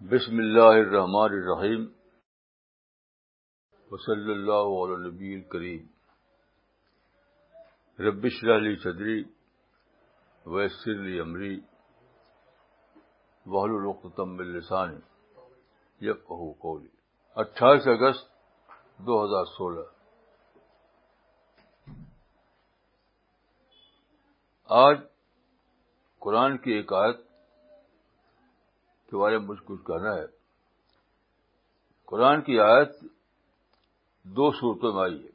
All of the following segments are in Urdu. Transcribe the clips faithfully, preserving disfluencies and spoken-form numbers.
بسم اللہ الرحمن الرحیم وصلی اللہ علی النبی الکریم رب اشرح لی صدری ویسر لی امری واحلل عقدۃ من لسانی یفقہوا قولی. اٹھائیس اگست دو ہزار سولہ. آج قرآن کی ایک آیت کے بارے میں مجھے کچھ کہنا ہے. قرآن کی آیت دو صورتوں میں آئی ہے.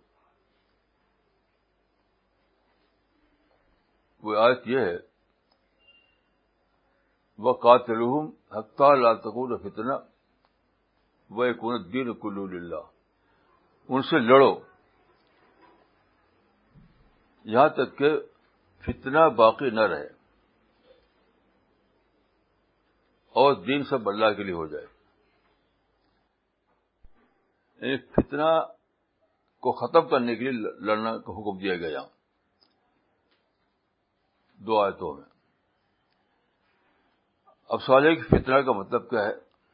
وہ آیت یہ ہے وَقَاتِلُوهُمْ حَتَّىٰ لَا تَكُونَ فِتْنَةٌ وَيَكُونَ الدِّينُ كُلُّهُ لِلَّهِ. ان سے لڑو یہاں تک کہ فتنہ باقی نہ رہے اور دین سب اللہ کے لیے ہو جائے. یعنی فتنہ کو ختم کرنے کے لیے لڑنا کا حکم دیا گیا یہاں دو آیتوں میں. اب سوال ہے کہ فتنہ کا مطلب کیا ہے؟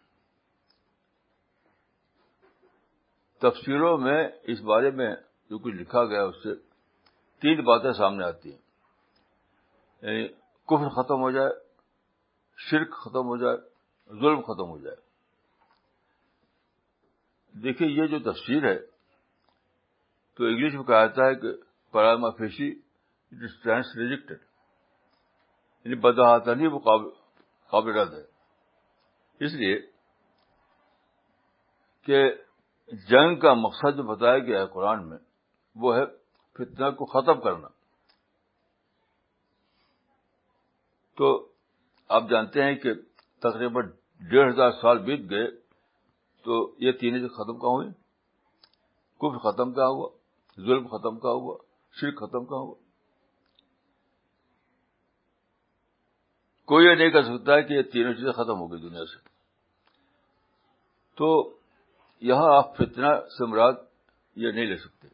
تفسیروں میں اس بارے میں جو کچھ لکھا گیا اس سے تین باتیں سامنے آتی ہیں. یعنی کفر ختم ہو جائے، شرک ختم ہو جائے، ظلم ختم ہو جائے. دیکھیے یہ جو تفسیر ہے تو انگلش میں کہا جاتا ہے کہ prima facie it stands rejected, یعنی بداحتنی وہ قابل رد ہے. اس لیے کہ جنگ کا مقصد جو بتایا گیا ہے قرآن میں وہ ہے فتنہ کو ختم کرنا. تو آپ جانتے ہیں کہ تقریباً ڈیڑھ ہزار سال بیت گئے تو یہ تینوں چیزیں ختم کہاں ہوئی؟ کفر ختم کہاں ہوا، ظلم ختم کہاں ہوا، شرک ختم کہاں ہوا؟ کوئی یہ نہیں کہہ سکتا ہے کہ یہ تینوں چیزیں ختم ہو گئی دنیا سے. تو یہاں آپ فتنہ سے مراد یہ نہیں لے سکتے.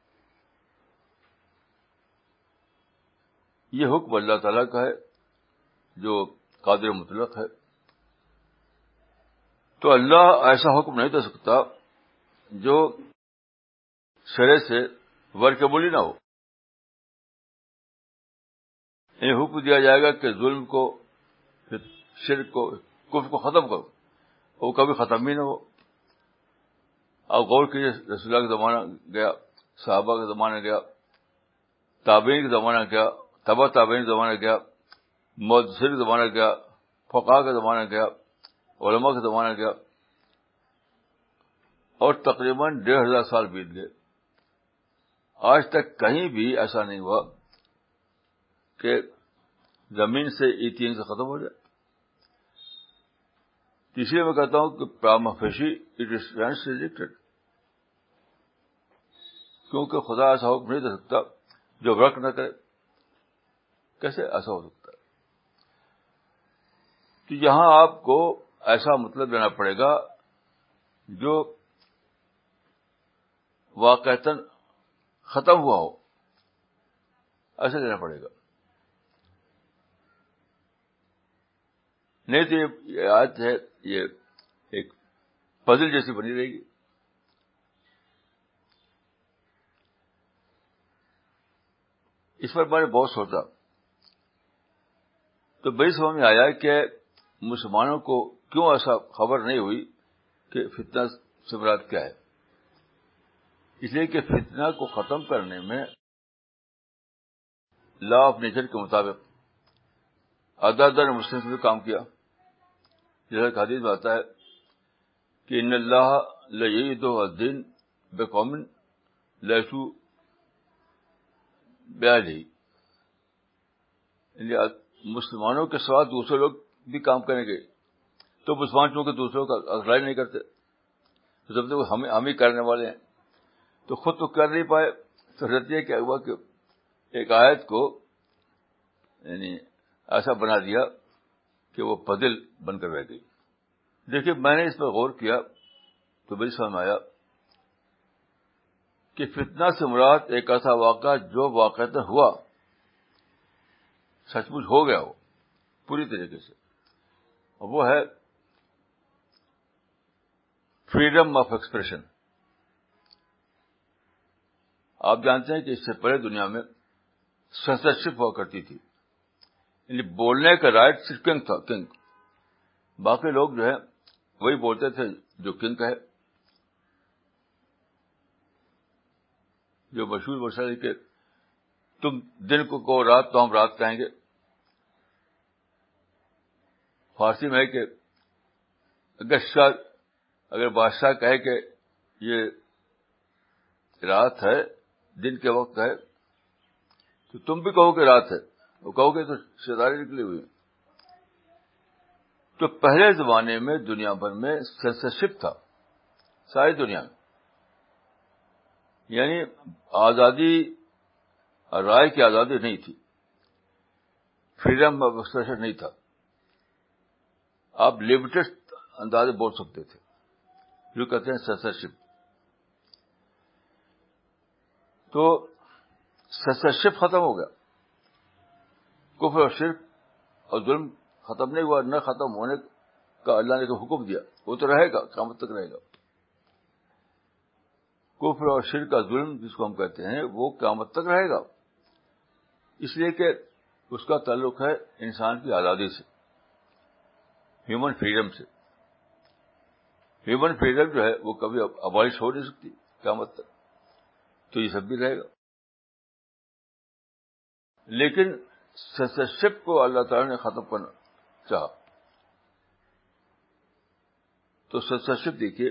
یہ حکم اللہ تعالیٰ کا ہے جو قادر مطلق ہے. تو اللہ ایسا حکم نہیں دے سکتا جو شرع سے ورکیبل ہی نہ ہو. یہ حکم دیا جائے گا کہ ظلم کو، شرک کو، کفر کو ختم کرو، وہ کبھی ختم ہی نہ ہو. آپ غور کیجیے، رسول اللہ کا زمانہ گیا، صحابہ کا زمانہ گیا، تابعین کا زمانہ گیا، تبع تابعین کا زمانہ گیا، محدثین کا زمانہ گیا، فقہاء کا زمانہ گیا، علماء کا زمانہ گیا، اور تقریباً ڈیڑھ ہزار سال بیت گئے. آج تک کہیں بھی ایسا نہیں ہوا کہ زمین سے یہ تین سے ختم ہو جائے. تیسرے میں کہتا ہوں کہ prima facie it stands rejected, کیونکہ خدا ایسا حکم نہیں دے سکتا جو ورک نہ کرے. کیسے ایسا ہو سکتا ہے؟ تو یہاں آپ کو ایسا مطلب لینا پڑے گا جو واقعتاً ختم ہوا ہو، ایسا لینا پڑے گا. نہیں تو یہ آیت ہے یہ ایک پزل جیسی بنی رہے گی. اس پر میں نے بہت سوچا تو بڑی سمجھ میں آیا کہ مسلمانوں کو کیوں ایسا خبر نہیں ہوئی کہ فتنہ سے مراد کیا ہے. اس لیے کہ فتنہ کو ختم کرنے میں لا آف نیچر کے مطابق عدد مسلم نے کام کیا. جیسا کہ حدیث میں آتا ہے کہ ان اللہ لیعید الدین بقوم لیسوا بأہلہ، مسلمانوں کے ساتھ دوسرے لوگ بھی کام کریں گے. تو مسلمان چونکہ دوسروں کا اگلائی نہیں کرتے، سمجھتے وہ ہم ہم ہی کرنے والے ہیں، تو خود تو کر نہیں پائے. تو نتیجہ کیا ہوا کہ ایک آیت کو یعنی ایسا بنا دیا کہ وہ پزل بن کر رہ گئی. دیکھیے میں نے اس پر غور کیا تو بڑی سمجھ میں آیا کہ فتنہ سے مراد ایک ایسا واقعہ جو واقعتاً ہوا، سچ مچ ہو گیا ہو پوری طریقے سے، اور وہ ہے فریڈم آف ایکسپریشن. آپ جانتے ہیں کہ اس سے پہلے دنیا میں سینسرشپ ہوا کرتی تھی, یعنی بولنے کا رائٹ صرف کنگ تھا, کنگ. باقی لوگ جو ہے وہی بولتے تھے جو کنگ کہے. جو مشہور مسئلہ ہے کہ تم دن کو کہو رات تو ہم رات کہیں گے. فارسی میں ہے کہ اگر شاہ اگر بادشاہ کہے کہ یہ رات ہے, دن کے وقت ہے, تو تم بھی کہو کہ رات ہے, وہ کہو گے تو شیطانی نکلی ہوئی. تو پہلے زمانے میں دنیا بھر میں سینسرشپ تھا, ساری دنیا میں, یعنی آزادی, رائے کی آزادی نہیں تھی, فریڈم آف ایکسپریشن نہیں تھا. آپ لمیٹڈ انداز بول سکتے تھے, جو کہتے ہیں سینسرشپ. تو سینسرشپ ختم ہو گیا, کفر اور شرک اور ظلم ختم نہیں ہوا, نہ ختم ہونے کا اللہ نے تو حکم دیا, وہ تو رہے گا, قیامت تک رہے گا. کفر اور شرک کا ظلم جس کو ہم کہتے ہیں وہ قیامت تک رہے گا, اس لیے کہ اس کا تعلق ہے انسان کی آزادی سے, ہیومن فریڈم سے. ہیومن فریڈم جو ہے وہ کبھی ابالش ہو نہیں سکتی قیامت تک, تو یہ سب بھی رہے گا. لیکن سینسرشپ کو اللہ تعالیٰ نے ختم کرنا چاہا. تو سینسرشپ دیکھیے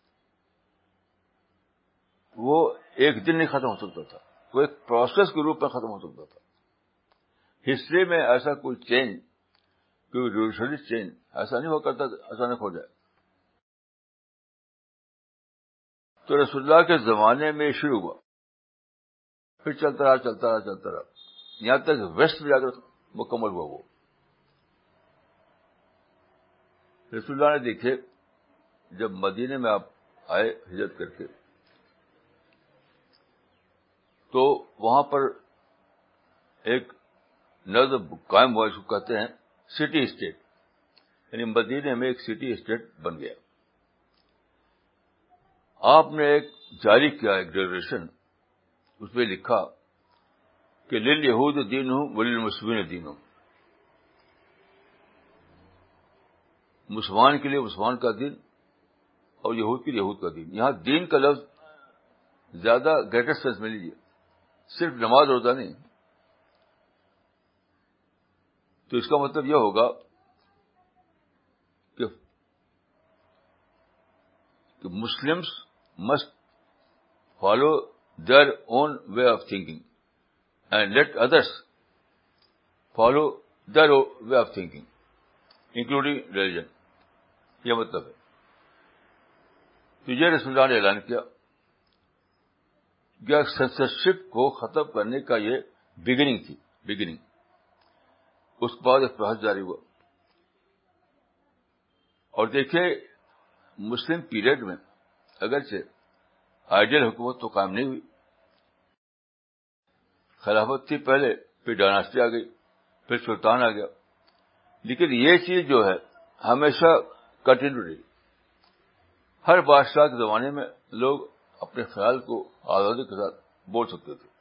وہ ایک دن نہیں ختم ہو سکتا تھا, وہ ایک پروسیس کے روپ میں ختم ہو سکتا تھا. ہسٹری میں ایسا کوئی چینج, کوئی ریولیوشنری چینج ایسا نہیں ہو کرتا اچانک ہو جائے. تو رسول اللہ کے زمانے میں شروع ہوا, پھر چلتا رہا چلتا رہا چلتا رہا یہاں تک ویسٹ میں جا کر مکمل ہوا. وہ رسول اللہ نے دیکھے جب مدینے میں آپ آئے ہجرت کر کے, تو وہاں پر ایک نظم قائم ہوا, اس کو کہتے ہیں سٹی اسٹیٹ, یعنی مدینے میں ایک سٹی اسٹیٹ بن گیا. آپ نے ایک جاری کیا ایک ڈکلریشن, اس میں لکھا کہ للیہود دینہم وللمسلمین دینہم, مسلمان کے لیے مسلمان کا دین اور یہود کے لیے یہود کا دین. یہاں دین کا لفظ زیادہ گریٹر سینس میں لیجیے, صرف نماز روزہ نہیں. تو اس کا مطلب یہ ہوگا کہ Muslims must follow their own way of thinking and let others follow their way of thinking including religion. یہ مطلب ہے. تو یہ رسول اللہ نے اعلان کیا کہ سینسرشپ کو ختم کرنے کا یہ بگننگ تھی, بگننگ. اس کے بعد ایک پروسیس جاری ہوا. اور دیکھیں مسلم پیریڈ میں اگرچہ آئیڈیل حکومت تو قائم نہیں ہوئی, خلافت تھی پہلے, پھر ڈائناسٹی آ گئی, پھر سلطان آ گیا, لیکن یہ چیز جو ہے ہمیشہ کنٹینیو رہی. ہر بادشاہ کے زمانے میں لوگ اپنے خیال کو آزادی کے ساتھ بول سکتے تھے.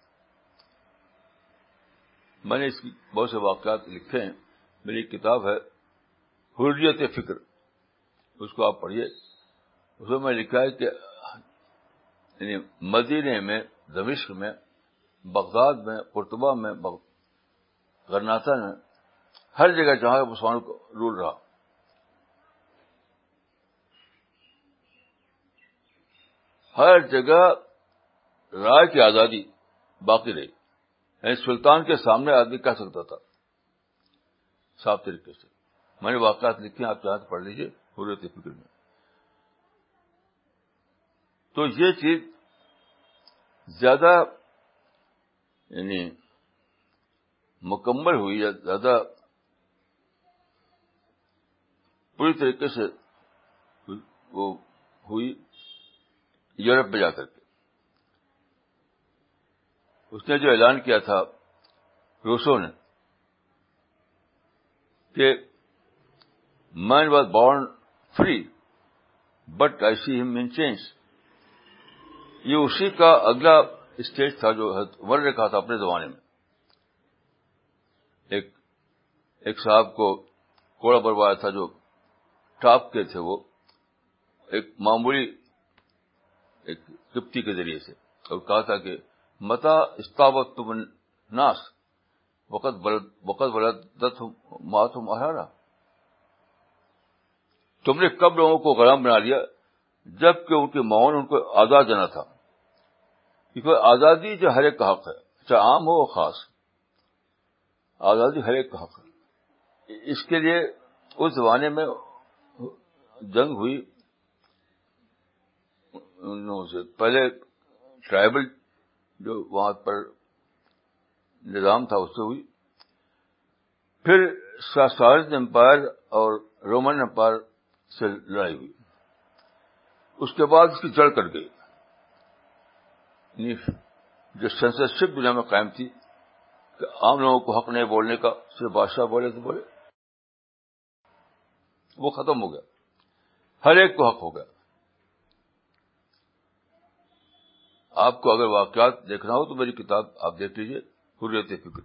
میں نے اس کی بہت سے واقعات لکھے ہیں, میری کتاب ہے حریت فکر, اس کو آپ پڑھیے. اس میں میں لکھا ہے کہ یعنی مدینے میں, دمشق میں, بغداد میں, قرطبہ میں, غرناطہ میں, ہر جگہ جہاں مسلمانوں کو رول رہا, ہر جگہ رائے کی آزادی باقی رہی. یعنی سلطان کے سامنے آدمی کہہ سکتا تھا صاف طریقے سے. میں نے واقعات لکھے ہیں, آپ چاہیں تو پڑھ لیجیے حریت فکر میں. تو یہ چیز زیادہ یعنی مکمل ہوئی یا زیادہ پوری طریقے سے وہ ہوئی یورپ میں جا کر کے. اس نے جو اعلان کیا تھا روسو نے کہ man was born free but I see him in change. یہ اسی کا اگلا اسٹیج تھا جو عمر نے کہا تھا اپنے زمانے میں. ایک ایک صاحب کو کوڑا بروایا تھا جو ٹاپ کے تھے, وہ ایک معمولی ایک کپتی کے ذریعے سے, اور کہا تھا کہ متا استابت تم ناس وقت وقت ولدت ماتم احرارا. تم نے کب لوگوں کو غلام بنا لیا جبکہ ان کی ماؤں نے ان کو آزاد جانا تھا. کیونکہ آزادی جو ہر ایک کا حق ہے, چاہے عام ہو خاص, آزادی ہر ایک کا حق ہے. اس کے لیے اس زمانے میں جنگ ہوئی ان لوگوں سے. پہلے ٹرائبل جو وہاں پر نظام تھا اس سے ہوئی, پھر ساسانین امپائر اور رومن امپائر سے لڑائی ہوئی. اس کے بعد اس کی جڑ کٹ گئی. جو سینسرشپ دنیا میں قائم تھی کہ عام لوگوں کو حق نہیں بولنے کا, صرف بادشاہ بولے تو بولے, وہ ختم ہو گیا. ہر ایک کو حق ہو گیا. آپ کو اگر واقعات دیکھنا ہو تو میری کتاب آپ دیکھ لیجیے, حریت فکر.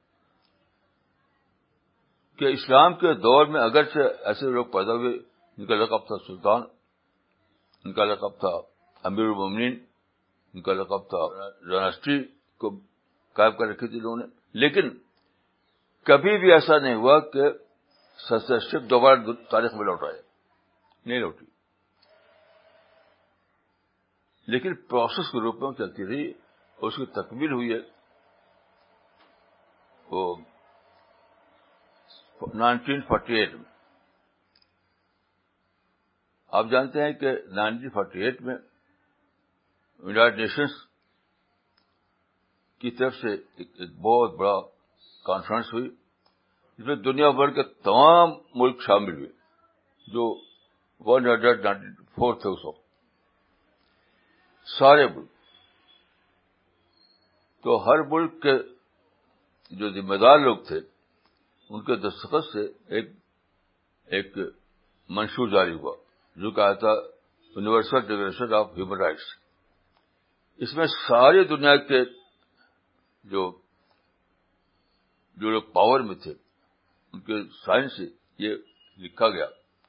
کہ اسلام کے دور میں اگرچہ ایسے لوگ پیدا ہوئے ان کا لقب تھا سلطان, ان کا لقب تھا امیر المومنین, ان کا لقب تھا ڈائناسٹی کو قائم کر رکھی تھی لوگوں نے, لیکن کبھی بھی ایسا نہیں ہوا کہ سنسرشپ دوبارہ تاریخ میں لوٹ آئے, نہیں لوٹی. لیکن پروسیس کے روپ میں چلتی رہی, اور اس کی تکمیل ہوئی ہے وہ نائنٹین فورٹی ایٹ میں. آپ جانتے ہیں کہ نائنٹین فورٹی ایٹ میں یونائیٹڈ نیشنز کی طرف سے ایک, ایک بہت بڑا کانفرنس ہوئی جس میں دنیا بھر کے تمام ملک شامل ہوئے, جو ون ہنڈریڈ نائنٹی فور تھے اس وقت, سارے ملک. تو ہر ملک کے جو ذمہ دار لوگ تھے ان کے دستخط سے ایک ایک منشور جاری ہوا جو کہا تھا universal declaration of human rights. اس میں ساری دنیا کے جو جو لوگ پاور میں تھے ان کے سائن سے یہ لکھا گیا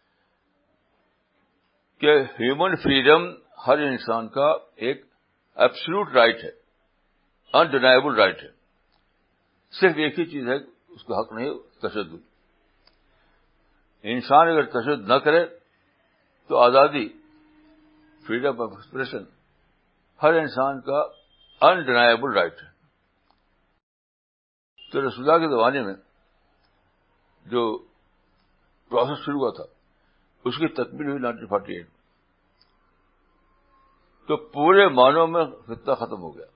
کہ ہیومن فریڈم ہر انسان کا ایک ایبسولوٹ رائٹ ہے, انڈینائبل رائٹ ہے. صرف ایک ہی چیز ہے, اس کا حق نہیں تشدد. انسان اگر تشدد نہ کرے تو آزادی, فریڈم آف ایکسپریشن ہر انسان کا انڈینائبل رائٹ ہے. تو رسول اللہ کے زمانے میں جو پروسیس شروع ہوا تھا اس کی تکمیل ہوئی نائنٹین فورٹی ایٹ میں. تو پورے معنوں میں فتنہ ختم ہو گیا,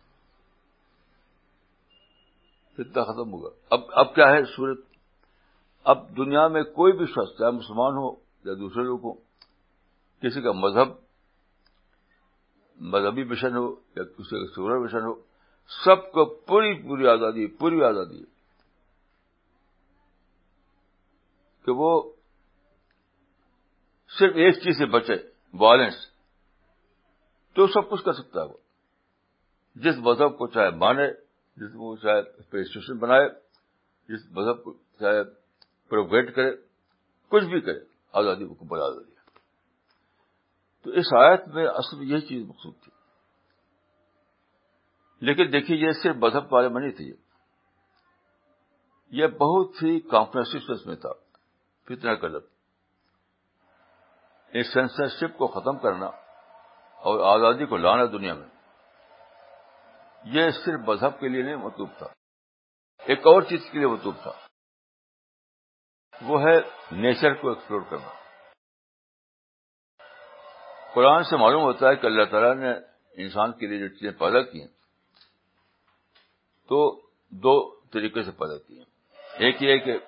فتنہ ختم ہوگا. اب اب کیا ہے صورت؟ اب دنیا میں کوئی بھی شخص, چاہے مسلمان ہو یا دوسرے لوگ ہو, کسی کا مذہب مذہبی مشن ہو یا کسی کا سیکولر مشن ہو, سب کو پوری پوری آزادی پوری آزادی ہے کہ وہ صرف ایک چیز سے بچے, وائلنس. تو سب کچھ کر سکتا ہے وہ, جس مذہب کو چاہے مانے, جس کو چاہے اسٹیشن بنائے, جس مذہب کو چاہے پروپیگیٹ کرے, کچھ بھی کرے, آزادی کو بڑا آزادی. تو اس آیت میں اصل میں یہی چیز مقصود تھی. لیکن دیکھیے یہ صرف مذہب کے بارے میں نہیں تھی, یہ بہت ہی کمپلیکس میں تھا. فتنہ قلب, اس سینسرشپ کو ختم کرنا اور آزادی کو لانا دنیا میں, یہ صرف مذہب کے لیے نہیں مطلوب تھا, ایک اور چیز کے لیے مطلوب تھا, وہ ہے نیچر کو ایکسپلور کرنا. قرآن سے معلوم ہوتا ہے کہ اللہ تعالیٰ نے انسان کے لیے جو چیزیں پیدا کی ہیں تو دو طریقے سے پیدا کی ہیں. ایک یہ کہ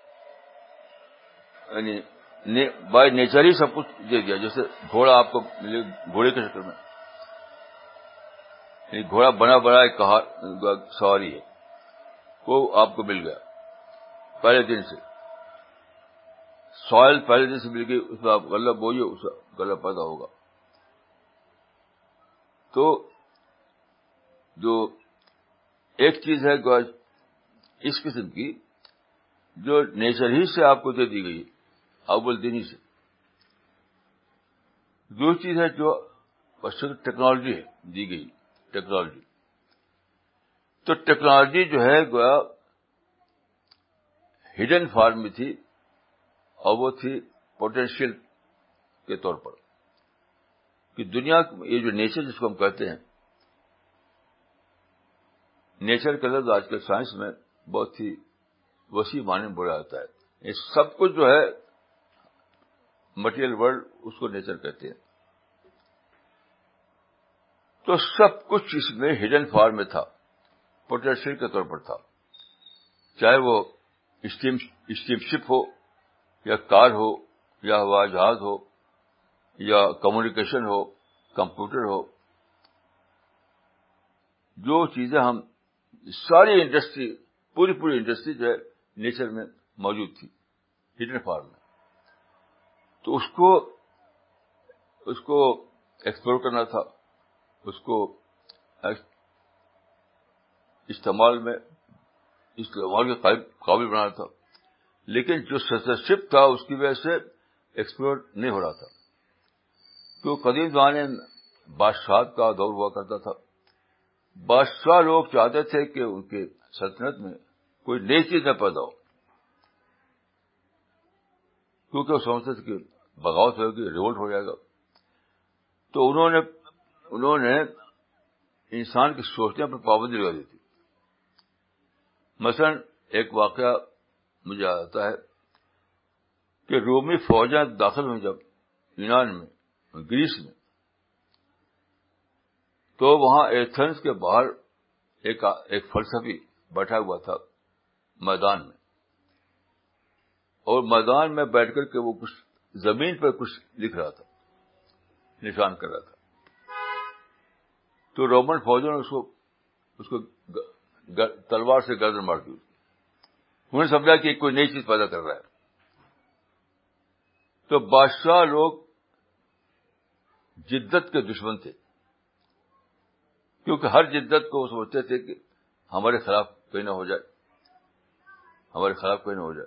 یعنی بائی نیچر ہی سب کچھ دے دیا, جیسے گھوڑا آپ کو ملے گھوڑے کے شکل میں, یعنی گھوڑا بنا بنا ایک سواری ہے, وہ آپ کو مل گیا پہلے دن سے. سوائل پہلے سے مل گئی, اس میں آپ غلہ بوئیے, اس سے غلہ پیدا ہوگا. تو جو ایک چیز ہے اس قسم کی جو نیچر ہی سے آپ کو دے دی گئی, اول دن ہی سے. دو چیز ہے جو ٹیکنالوجی ہے دی گئی, ٹیکنالوجی. تو ٹیکنالوجی جو ہے گویا ہڈن فارم میں تھی, اور وہ تھی پوٹینشیل کے طور پر, کہ دنیا یہ جو نیچر جس کو ہم کہتے ہیں, نیچر کا لفظ آج کل سائنس میں بہت ہی وسیع معنی میں بولا جاتا ہے. یہ سب کچھ جو ہے مٹیریل ورلڈ, اس کو نیچر کہتے ہیں. تو سب کچھ اس میں ہڈن فارم میں تھا, پوٹینشیل کے طور پر تھا. چاہے وہ اسٹیم اسٹیم شپ ہو, یا کار ہو, یا ہوائی جہاز ہو, یا کمیونیکیشن ہو, کمپیوٹر ہو, جو چیزیں ہم ساری انڈسٹری, پوری پوری انڈسٹری جو ہے نیچر میں موجود تھی ہڈن فارم میں. تو اس کو اس کو ایکسپلور کرنا تھا, اس کو استعمال میں استعمال کے قابل بنانا تھا. لیکن جو سنسرشپ تھا اس کی وجہ سے ایکسپلور نہیں ہو رہا تھا. تو قدیم زمانے میں بادشاہت کا دور ہوا کرتا تھا. بادشاہ لوگ چاہتے تھے کہ ان کے سلطنت میں کوئی نئی چیز نہ پیدا ہو, کیونکہ وہ سمجھتے تھے کہ بغاوت ہوگی, ریولٹ ہو جائے گا. تو انہوں نے انہوں نے انسان کی سوچنے پر پابندی لگا دی تھی. مثلا ایک واقعہ مجھے آتا ہے کہ رومی فوجیں داخل ہوئی جب یونان میں, گریس میں, تو وہاں ایتھنز کے باہر ایک ایک فلسفی بیٹھا ہوا تھا میدان میں, اور میدان میں بیٹھ کر کے وہ کچھ زمین پر کچھ لکھ رہا تھا, نشان کر رہا تھا. تو رومن فوجوں نے اس کو اس کو تلوار سے گردن مار دی. انہوں نے سمجھا کہ کوئی نئی چیز پیدا کر رہا ہے. تو بادشاہ لوگ جدت کے دشمن تھے, کیونکہ ہر جدت کو وہ سمجھتے تھے کہ ہمارے خلاف کوئی نہ ہو جائے, ہمارے خلاف کوئی نہ ہو جائے,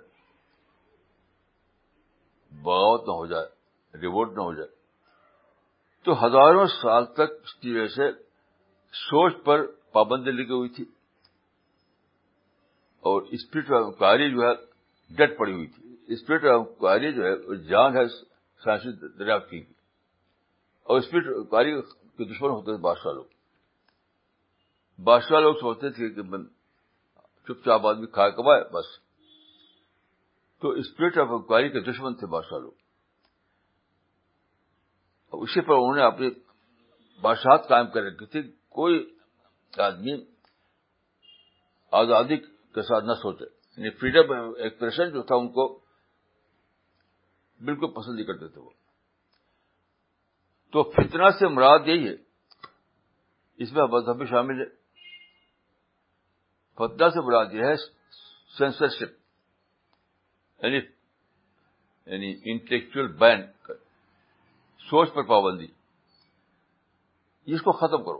بغاوت نہ ہو جائے, ریوولٹ نہ ہو جائے. تو ہزاروں سال تک اس کی وجہ سے سوچ پر پابندی لگی ہوئی تھی, اور اسپرٹ آف انکوائری جو ہے ڈٹ پڑی ہوئی تھی. اسپرٹ آف انکوائری جو ہے جان ہے سائنسی دریافت کی, اور اسپرٹ آف انکوائری کے دشمن ہوتے تھے بادشاہ لوگ. بادشاہ لوگ سوچتے تھے کہ چپ چاپ آدمی کھائے کمائے بس. تو اسپرٹ آف انکوائری کے دشمن تھے بادشاہ لوگ. اسی پر انہوں نے اپنی بادشاہت قائم کر رکھی تھی. کوئی آدمی آزادی کے ساتھ نہ سوچے, یعنی فریڈم ایکسپریشن جو تھا ان کو بالکل پسند نہیں کرتے تھے وہ. تو فتنہ سے مراد یہی ہے, اس میں مذہب بھی شامل ہے. فتنہ سے مراد یہ ہے سینسرشپ, یعنی یعنی انٹلیکچوئل بین, سوچ پر پابندی. اس کو ختم کرو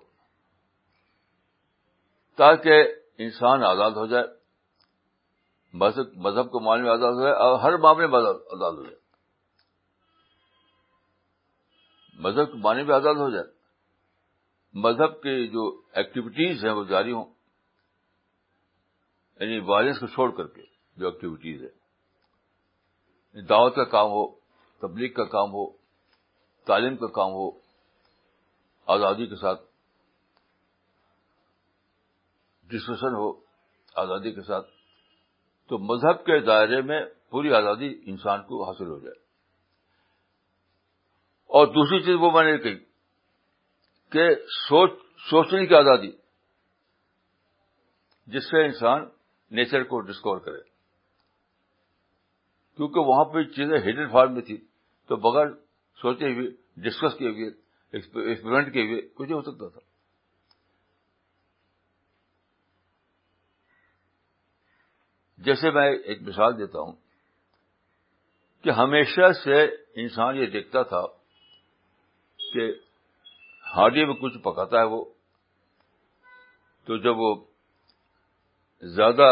تاکہ انسان آزاد ہو جائے, مذہب مذہب کو ماننے میں آزاد ہو جائے, اور ہر معاملے میں آزاد ہو جائے. مذہب کو ماننے میں آزاد ہو جائے, مذہب کی جو ایکٹیویٹیز ہیں وہ جاری ہوں, یعنی وائلنس کو چھوڑ کر کے جو ایکٹیویٹیز ہے, دعوت کا کام ہو, تبلیغ کا کام ہو, تعلیم کا کام ہو, آزادی کے ساتھ ڈسکشن ہو, آزادی کے ساتھ. تو مذہب کے دائرے میں پوری آزادی انسان کو حاصل ہو جائے. اور دوسری چیز وہ میں نے کہی کہ سوچ سوچنے کی آزادی, جس سے انسان نیچر کو ڈسکور کرے, کیونکہ وہاں پہ چیزیں ہڈن فارم میں تھی. تو بغیر سوچے ہوئے, ڈسکس کیے ہوئے, ایکسپیریمنٹ کیے ہوئے کچھ نہیں ہو سکتا تھا. جیسے میں ایک مثال دیتا ہوں کہ ہمیشہ سے انسان یہ دیکھتا تھا کہ ہانڈی میں کچھ پکاتا ہے وہ، تو جب وہ زیادہ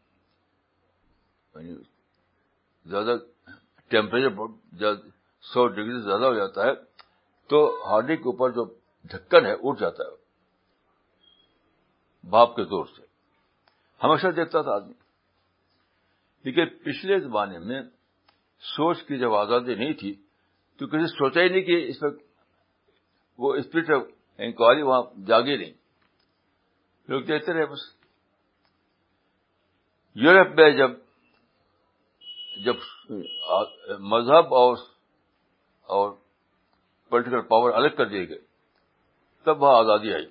زیادہ ٹیمپریچر بہت سو ڈگری سے زیادہ ہو جاتا ہے تو ہانڈی کے اوپر جو ڈھکن ہے اٹھ جاتا ہے بھاپ کے زور سے. ہمیشہ دیکھتا تھا آدمی. لیکن پچھلے زمانے میں سوچ کی جب آزادی نہیں تھی تو کسی سوچا ہی نہیں کہ اس میں وہ اسپرٹ آف انکوائری وہاں جاگی نہیں. لوگ دیکھتے رہے بس. یورپ میں جب جب مذہب اور اور پولیٹیکل پاور الگ کر دیے گئے تب وہاں آزادی آئی.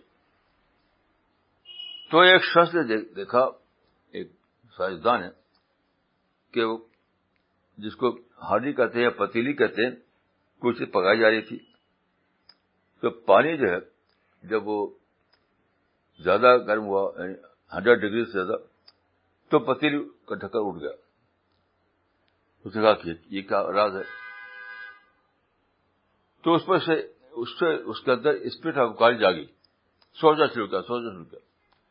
تو ایک شخص نے دیکھا، ایک سائنسدان ہے کہ وہ جس کو ہانڈی کہتے ہیں یا پتیلی کہتے ہیں، کچھ چیز پکائی جا رہی تھی تو پانی جو ہے جب وہ زیادہ گرم ہوا ہنڈریڈ ڈگری سے زیادہ تو پتیلی کا ڈھکن اٹھ گیا. اس نے کہا کہ یہ کیا راز ہے؟ تو اس پر سے اس سے اس کے اندر اسپرٹ آف انکوائری جاگی. سوچنا شروع کیا سوچنا شروع کیا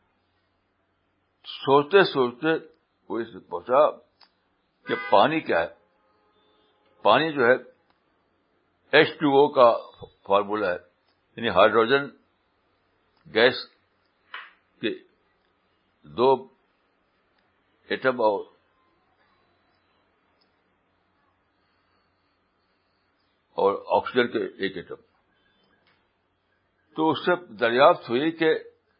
سوچتے سوچتے وہ اس پہنچا کہ پانی کیا ہے. پانی جو ہے ایچ ٹو او کا فارمولا ہے، یعنی ہائیڈروجن گیس کے دو ایٹم اور اور آکسیجن کے ایک ایٹم. تو اس سے دریافت ہوئی کہ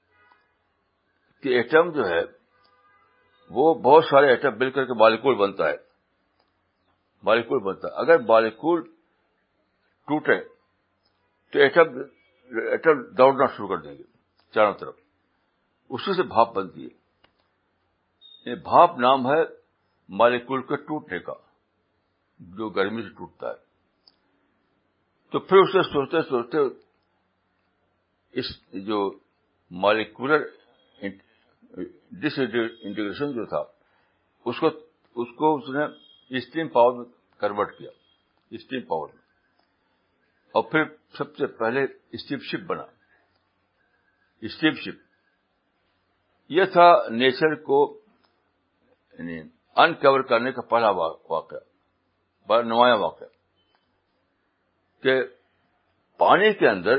کہ ایٹم جو ہے وہ بہت سارے ایٹم مل کر کے مالیکول بنتا ہے. مالیکول بنتا ہے اگر مالیکول ٹوٹے تو ایٹم ایٹم دوڑنا شروع کر دیں گے چاروں طرف. اسی سے بھاپ بنتی ہے. یہ بھاپ نام ہے مالیکول کے ٹوٹنے کا، جو گرمی سے ٹوٹتا ہے. تو پھر اسے سوچتے سوچتے اس جو مالیکولر ڈس انٹیگریشن جو تھا اس کو اس کو اس نے اسٹیم پاور میں کنورٹ کیا، اسٹیم پاور میں. اور پھر سب سے پہلے اسٹیم شپ بنا. اسٹیم شپ یہ تھا نیچر کو یعنی انکور کرنے کا پہلا واقعہ، بڑا نمایاں واقعہ کہ پانی کے اندر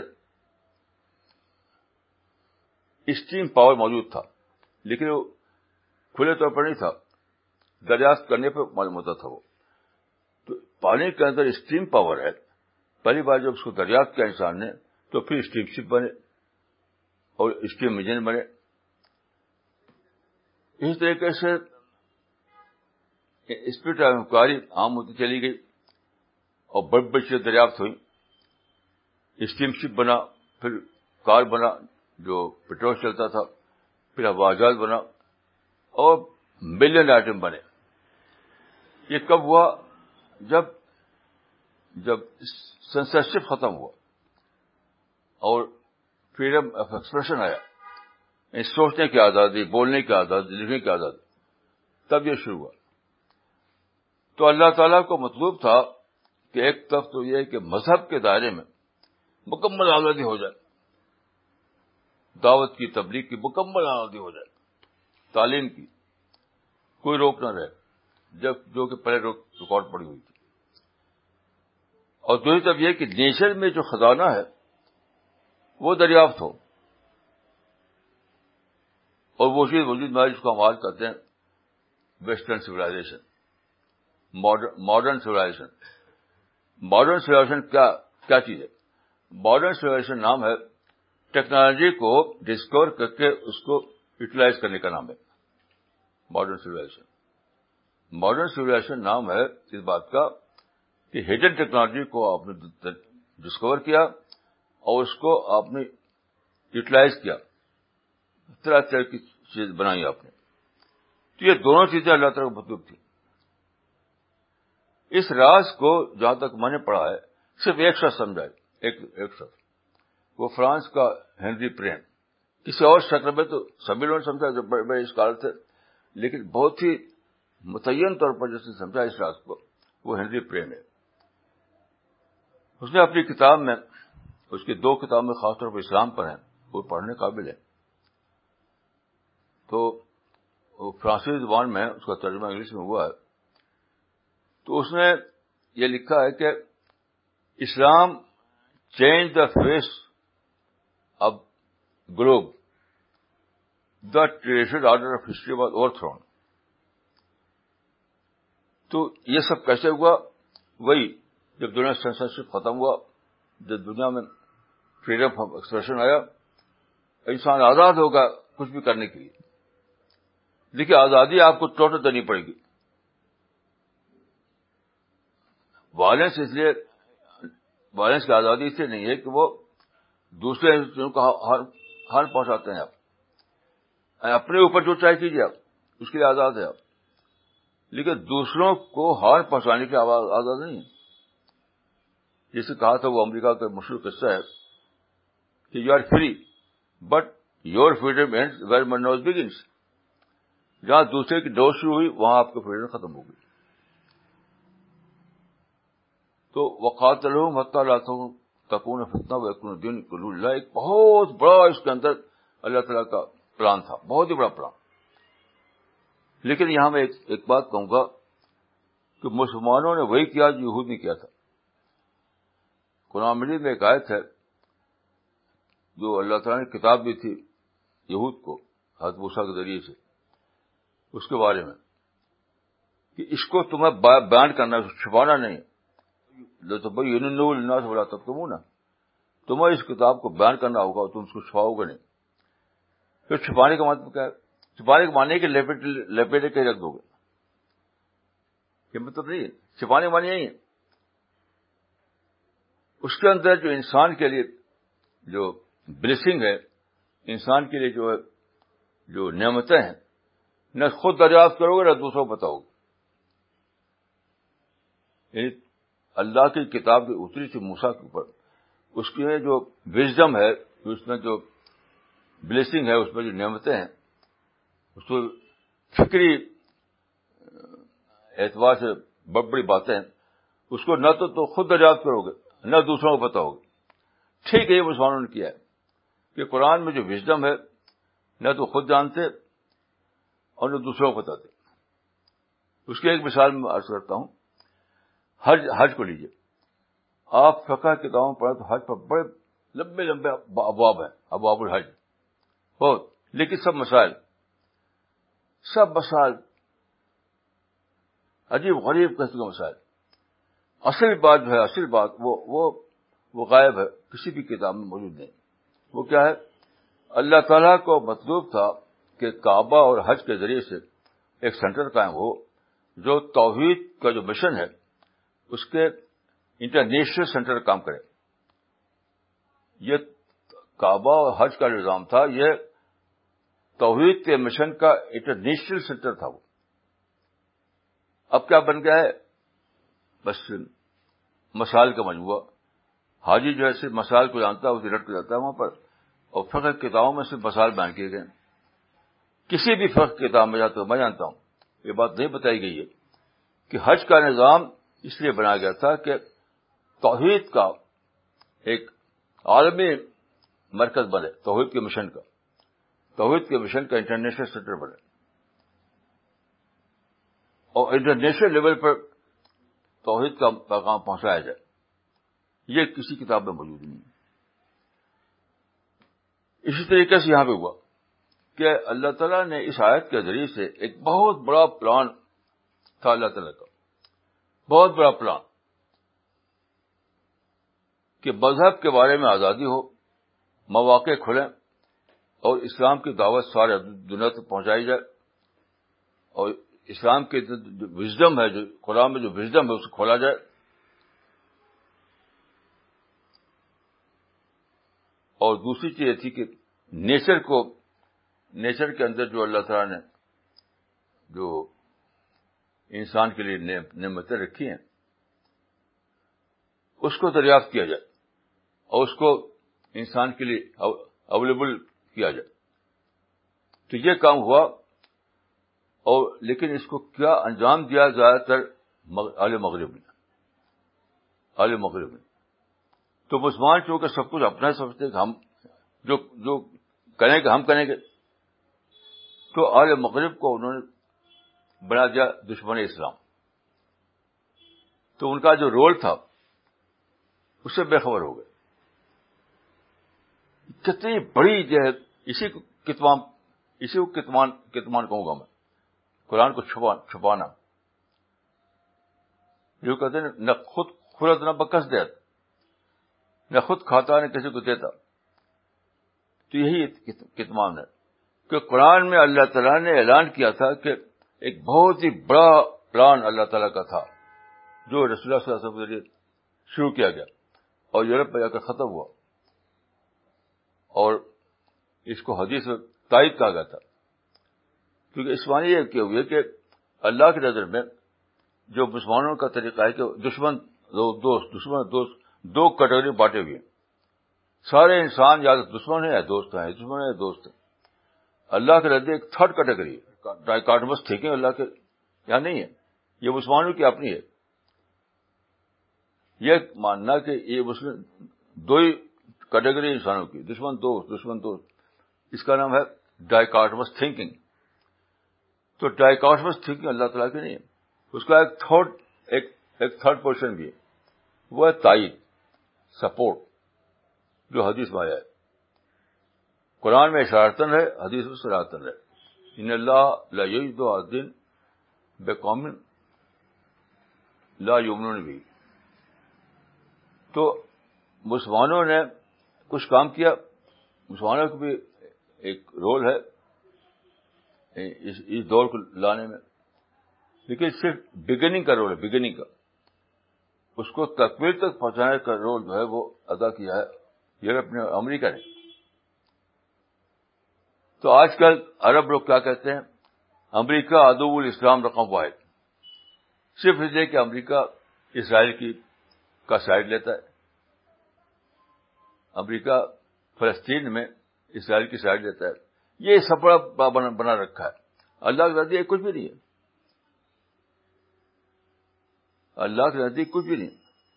اسٹیم پاور موجود تھا لیکن وہ کھلے طور پر نہیں تھا، دریافت کرنے پہ معلوم ہوتا تھا وہ. تو پانی کے اندر اسٹیم پاور ہے. پہلی بار جب اس کو دریافت کیا انسان نے تو پھر اسٹیم شپ بنے اور اسٹیم انجن بنے. اس طریقے سے اسپرٹ آف انکوائری عام ہوتی چلی گئی اور بڑی بڑی چیزیں دریافت ہوئی. اسٹیم شپ بنا، پھر کار بنا جو پیٹرول چلتا تھا، پھر ہوائی جہاز بنا اور ملین آئٹم بنے. یہ کب ہوا؟ جب جب سینسرشپ ختم ہوا اور فریڈم آف ایکسپریشن آیا، سوچنے کی آزادی، بولنے کی آزادی، لکھنے کی آزادی، تب یہ شروع ہوا. تو اللہ تعالیٰ کو مطلوب تھا کہ ایک طرف تو یہ ہے کہ مذہب کے دائرے میں مکمل آزادی ہو جائے، دعوت کی، تبلیغ کی مکمل آزادی ہو جائے، تعلیم کی کوئی روک نہ رہے، جب جو کہ پہلے ریکارڈ پڑی ہوئی تھی. اور دوسری طرف یہ کہ نیچر میں جو خزانہ ہے وہ دریافت ہو. اور وہ چیز وجود میں جس کو ہم آج کہتے ہیں western civilisation, modern civilisation. Modern civilisation کیا کیا چیز ہے؟ ماڈرن سویلائزیشن نام ہے ٹیکنالوجی کو ڈسکور کر کے اس کو یوٹیلائز کرنے کا نام ہے ماڈرن سویلائزیشن. ماڈرن سویلائزیشن نام ہے اس بات کا کہ ہڈن ٹیکنالوجی کو آپ نے ڈسکور کیا اور اس کو آپ نے یوٹیلائز کیا، طرح طرح کی چیز بنائی آپ نے. تو یہ دونوں چیزیں اللہ تعالیٰ کو مطلوب تھی. اس راز کو جہاں تک میں نے پڑھا ہے صرف ایک شخص سمجھا ہے، ایک ایک شخص، وہ فرانس کا ہنری پرین. کسی اور شکل میں تو سبھی لوگوں نے سمجھا جو بڑے بڑے اسکالر تھے، لیکن بہت ہی متعین طور پر جس نے سمجھا اس راز کو وہ ہنری پریم ہے. اس نے اپنی کتاب میں، اس کی دو کتاب میں خاص طور پر اسلام پر ہیں، وہ پڑھنے قابل ہے. تو فرانسیسی زبان میں اس کا ترجمہ انگلش میں ہوا ہے. تو اس نے یہ لکھا ہے کہ Islam change the face of globe, the traditional order of history was overthrown. تو یہ سب کیسے ہوا؟ وہی جب دنیا سینسرشپ ختم ہوا، جب دنیا میں فریڈم آف ایکسپریشن آیا، انسان آزاد ہوگا کچھ بھی کرنے کے لیے. دیکھیے آزادی آپ کو ٹوٹل دینی پڑے گی. وائلنس اس لیے وائلنس کی آزادی اس لیے نہیں ہے کہ وہ دوسرے انسانوں کو ہارم پہنچاتے ہیں. آپ اپنے اوپر جو چاہے کیجیے، آپ اس کے لیے آزاد ہے آپ، لیکن دوسروں کو ہارم پہنچانے کی آزاد نہیں ہے. جسے کہا تھا وہ امریکہ کا مشہور قصہ ہے کہ you are free but your freedom ends where my nose begins. جہاں دوسرے کی ڈور شروع ہوئی وہاں آپ کی فریڈم ختم ہو گئی. تو وقاتلہم حتی لا تکون فتنہ ویکون الدین کلہ للہ، ایک بہت بڑا اس کے اندر اللہ تعالیٰ کا پلان تھا، بہت ہی بڑا پلان. لیکن یہاں میں ایک, ایک بات کہوں گا کہ مسلمانوں نے وہی کیا جو یہود نے کیا تھا. قرآن مجید میں ایک آیت ہے جو اللہ تعالیٰ نے کتاب دی تھی یہود کو حضرت موسیٰ کے ذریعے سے، اس کے بارے میں کہ اس کو تمہیں بیان کرنا ہے، چھپانا نہیں. تمہیں اس کتاب کو بیان کرنا ہوگا، تم اس کو چھپاؤ گے نہیں. پھر چھپانے کا مطلب کیا ہے؟ چھپانے کے معنی کہ لپیٹے کے رکھ دو گے، یہ مطلب نہیں ہے. چھپانے کے معنی نہیں ہے. اس کے اندر جو انسان کے لیے جو بلیسنگ ہے، انسان کے لیے جو ہے جو نعمتیں ہیں، نہ خود دریافت کرو گے نہ دوسروں کو بتاؤ گے. یعنی اللہ کی کتاب جو اتری تھی موسیٰ کے اوپر، اس کی جو وزڈم ہے، اس میں جو بلیسنگ ہے، اس میں جو نعمتیں ہیں، اس کو فکری اعتبار سے بڑی بڑی باتیں ہیں، اس کو نہ تو, تو خود دریافت کرو گے نہ دوسروں کو بتاؤ گے. ٹھیک ہے، یہ مسلمانوں نے کیا ہے کہ قرآن میں جو وزڈم ہے نہ تو خود جانتے اور نہ دوسروں کو بتاتے. اس کی ایک مثال میں عرض کرتا ہوں. حج حج کو لیجیے. آپ فقہ کتابوں میں پڑھیں تو حج پر بڑے لمبے لمبے ابواب ہیں، ابواب الحج بہت، لیکن سب مسائل سب مسائل عجیب غریب قسم کے مسائل. اصل بات جو ہے، اصل بات وہ وہ وہ غائب ہے، کسی بھی کتاب میں موجود نہیں. وہ کیا ہے؟ اللہ تعالیٰ کو مطلوب تھا کہ کعبہ اور حج کے ذریعے سے ایک سینٹر قائم ہو جو توحید کا جو مشن ہے اس کے انٹرنیشنل سینٹر کام کرے. یہ کعبہ اور حج کا نظام تھا، یہ توحید کے مشن کا انٹرنیشنل سینٹر تھا. وہ اب کیا بن گیا ہے؟ بس مسائل کا مجموعہ. حاجی جو ہے صرف مسائل کو جانتا ہے، اسے رٹ کے جاتا ہے وہاں پر، اور فقہ کتابوں میں صرف مسائل بیان کیے گئے. کسی بھی فقہ کتاب میں جاتا ہوں میں جانتا ہوں یہ بات نہیں بتائی گئی ہے کہ حج کا نظام اس لیے بنایا گیا تھا کہ توحید کا ایک عالمی مرکز بنے، توحید کے مشن کا توحید کے مشن کا انٹرنیشنل سینٹر بنے، اور انٹرنیشنل لیول پر توحید کا پیغام پہنچایا جائے. یہ کسی کتاب میں موجود نہیں. اسی طریقے سے یہاں پہ ہوا کہ اللہ تعالیٰ نے اس آیت کے ذریعے سے ایک بہت بڑا پلان تھا، اللہ تعالیٰ کا بہت بڑا پلان کہ مذہب کے بارے میں آزادی ہو، مواقع کھلیں اور اسلام کی دعوت سارے دنیا تک پہنچائی جائے، اور اسلام کی جو وزڈم ہے، جو قرآن میں جو وزڈم ہے، اسے کھولا جائے. اور دوسری چیز یہ تھی کہ نیچر کو نیچر کے اندر جو اللہ تعالیٰ نے جو انسان کے لیے نعمتیں رکھی ہیں اس کو دریافت کیا جائے اور اس کو انسان کے لیے اویلیبل کیا جائے. تو یہ کام ہوا. اور لیکن اس کو کیا انجام دیا؟ زیادہ تر اہل مغرب میں اہل مغرب میں تو مسلمان چونکہ سب کچھ اپنا سمجھتے کہ ہم جو جو کریں گے ہم کریں گے, تو اہل مغرب کو انہوں نے بنا دیا دشمن اسلام. تو ان کا جو رول تھا اس سے بے خبر ہو گئے. کتنی بڑی جو ہے اسی کو کتمان اسی کو کتمان کتمان کہوں گا میں, قرآن کو چھپا چھپانا. جو کہتے ہیں نہ خود خورت نہ بکس دیت, نہ خود کھاتا نہ کسی کو دیتا. تو یہی کتمان ہے کہ قرآن میں اللہ تعالیٰ نے اعلان کیا تھا کہ ایک بہت ہی بڑا پلان اللہ تعالیٰ کا تھا جو رسول اللہ صلی اللہ علیہ وسلم کے ذریعے شروع کیا گیا اور یورپ میں جا کر ختم ہوا, اور اس کو حدیث میں تائید کہا گیا تھا. کیونکہ اس معنی یہ کہ ہوئے کہ اللہ کی نظر میں جو مسلمانوں کا طریقہ ہے کہ دشمن دو دوست دشمن دوست دو کیٹیگری بانٹے ہوئے ہیں. سارے انسان یا دشمن ہے یا دوست ہیں, دشمن ہے یا دوست ہیں. اللہ کے نزدیک ایک تھرڈ کیٹیگری ہے, ڈائیکاٹمس تھنکنگ اللہ کے یہاں نہیں ہے, یہ مسلمانوں کی اپنی ہے. یہ ماننا کہ یہ مسلم دو ہی کیٹیگری انسانوں کی, دشمن دوست دشمن دوست, اس کا نام ہے ڈائیکاٹمس تھنکنگ. تو ڈائیکاٹمس تھنکنگ اللہ تعالیٰ کی نہیں ہے. اس کا ایک تھرڈ ایک ایک تھرڈ پوزیشن بھی ہے, وہ ہے تائید, سپورٹ, جو حدیث میں آیا ہے. قرآن میں اشارتن ہے, حدیث میں صراحتن ہے. ان اللہ لا یجد الدین بقوم لا یؤمنون بھی. تو مسلمانوں نے کچھ کام کیا, مسلمانوں کو بھی ایک رول ہے اس, اس دور کو لانے میں, لیکن صرف بگننگ کا رول ہے, بگننگ کا. اس کو تکمیل تک پہنچانے کا رول جو ہے وہ ادا کیا ہے یورپ نے, امریکہ نے. تو آج کل عرب لوگ کیا کہتے ہیں, امریکہ عدو الاسلام رقم واحد, صرف اس لیے کہ امریکہ اسرائیل کی کا سائڈ لیتا ہے. امریکہ فلسطین میں اسرائیل کی سائڈ لیتا ہے. یہ سب بڑا بنا, بنا رکھا ہے. اللہ کے نزدیک کچھ بھی نہیں ہے, اللہ کے نزدیک کچھ بھی نہیں.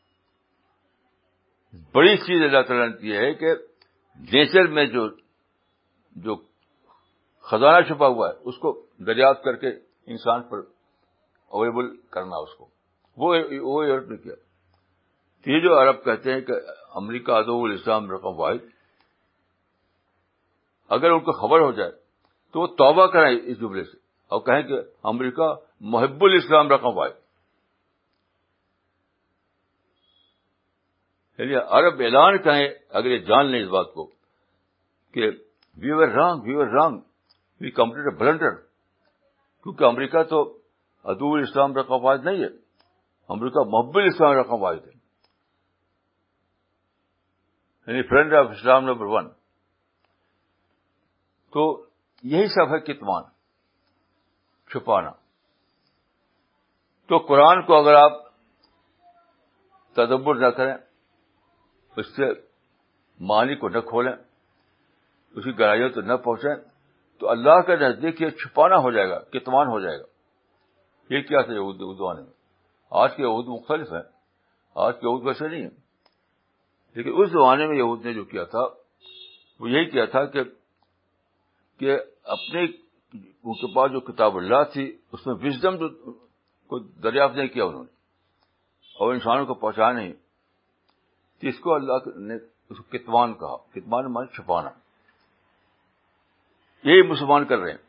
بڑی چیز اللہ تعالیٰ نے یہ ہے کہ نیچر میں جو جو خزانہ چھپا ہوا ہے اس کو دریافت کر کے انسان پر اویلیبل کرنا, اس کو وہ وہ یورپ نے کیا. یہ جو عرب کہتے ہیں کہ امریکہ عدو الاسلام رقم واحد, اگر ان کو خبر ہو جائے تو وہ توبہ کریں اس جملے سے اور کہیں کہ امریکہ محب الاسلام رقم واحد. یعنی عرب اعلان کریں اگر یہ جان لیں اس بات کو کہ we were wrong we were wrong we committed a blunder, کیونکہ امریکہ تو عدو الاسلام رقم واحد نہیں ہے, امریکہ محب الاسلام رقم واحد ہے, یعنی friend of Islam number one. تو یہی سب ہے کتمان, چھپانا. تو قرآن کو اگر آپ تدبر نہ کریں, اس سے معنی کو نہ کھولیں, اس کی گہرائیوں تک نہ پہنچیں, تو اللہ کے نزدیک یہ چھپانا ہو جائے گا, کتمان ہو جائے گا. یہ کیا تھا یہود زمانے میں. آج کے یہود مختلف ہیں, آج کے یہود ویسے نہیں ہیں, لیکن اس زمانے میں یہود نے جو کیا تھا وہ یہی کیا تھا کہ کہ اپنے ان کے پاس جو کتاب اللہ تھی اس میں وزڈم جو کو دریافت نہیں کیا انہوں نے, اور انسانوں کو پہنچایا نہیں. تو اس کو اللہ نے اس کو کتمان کہا. کتمان مانے چھپانا. یہی مسلمان کر رہے ہیں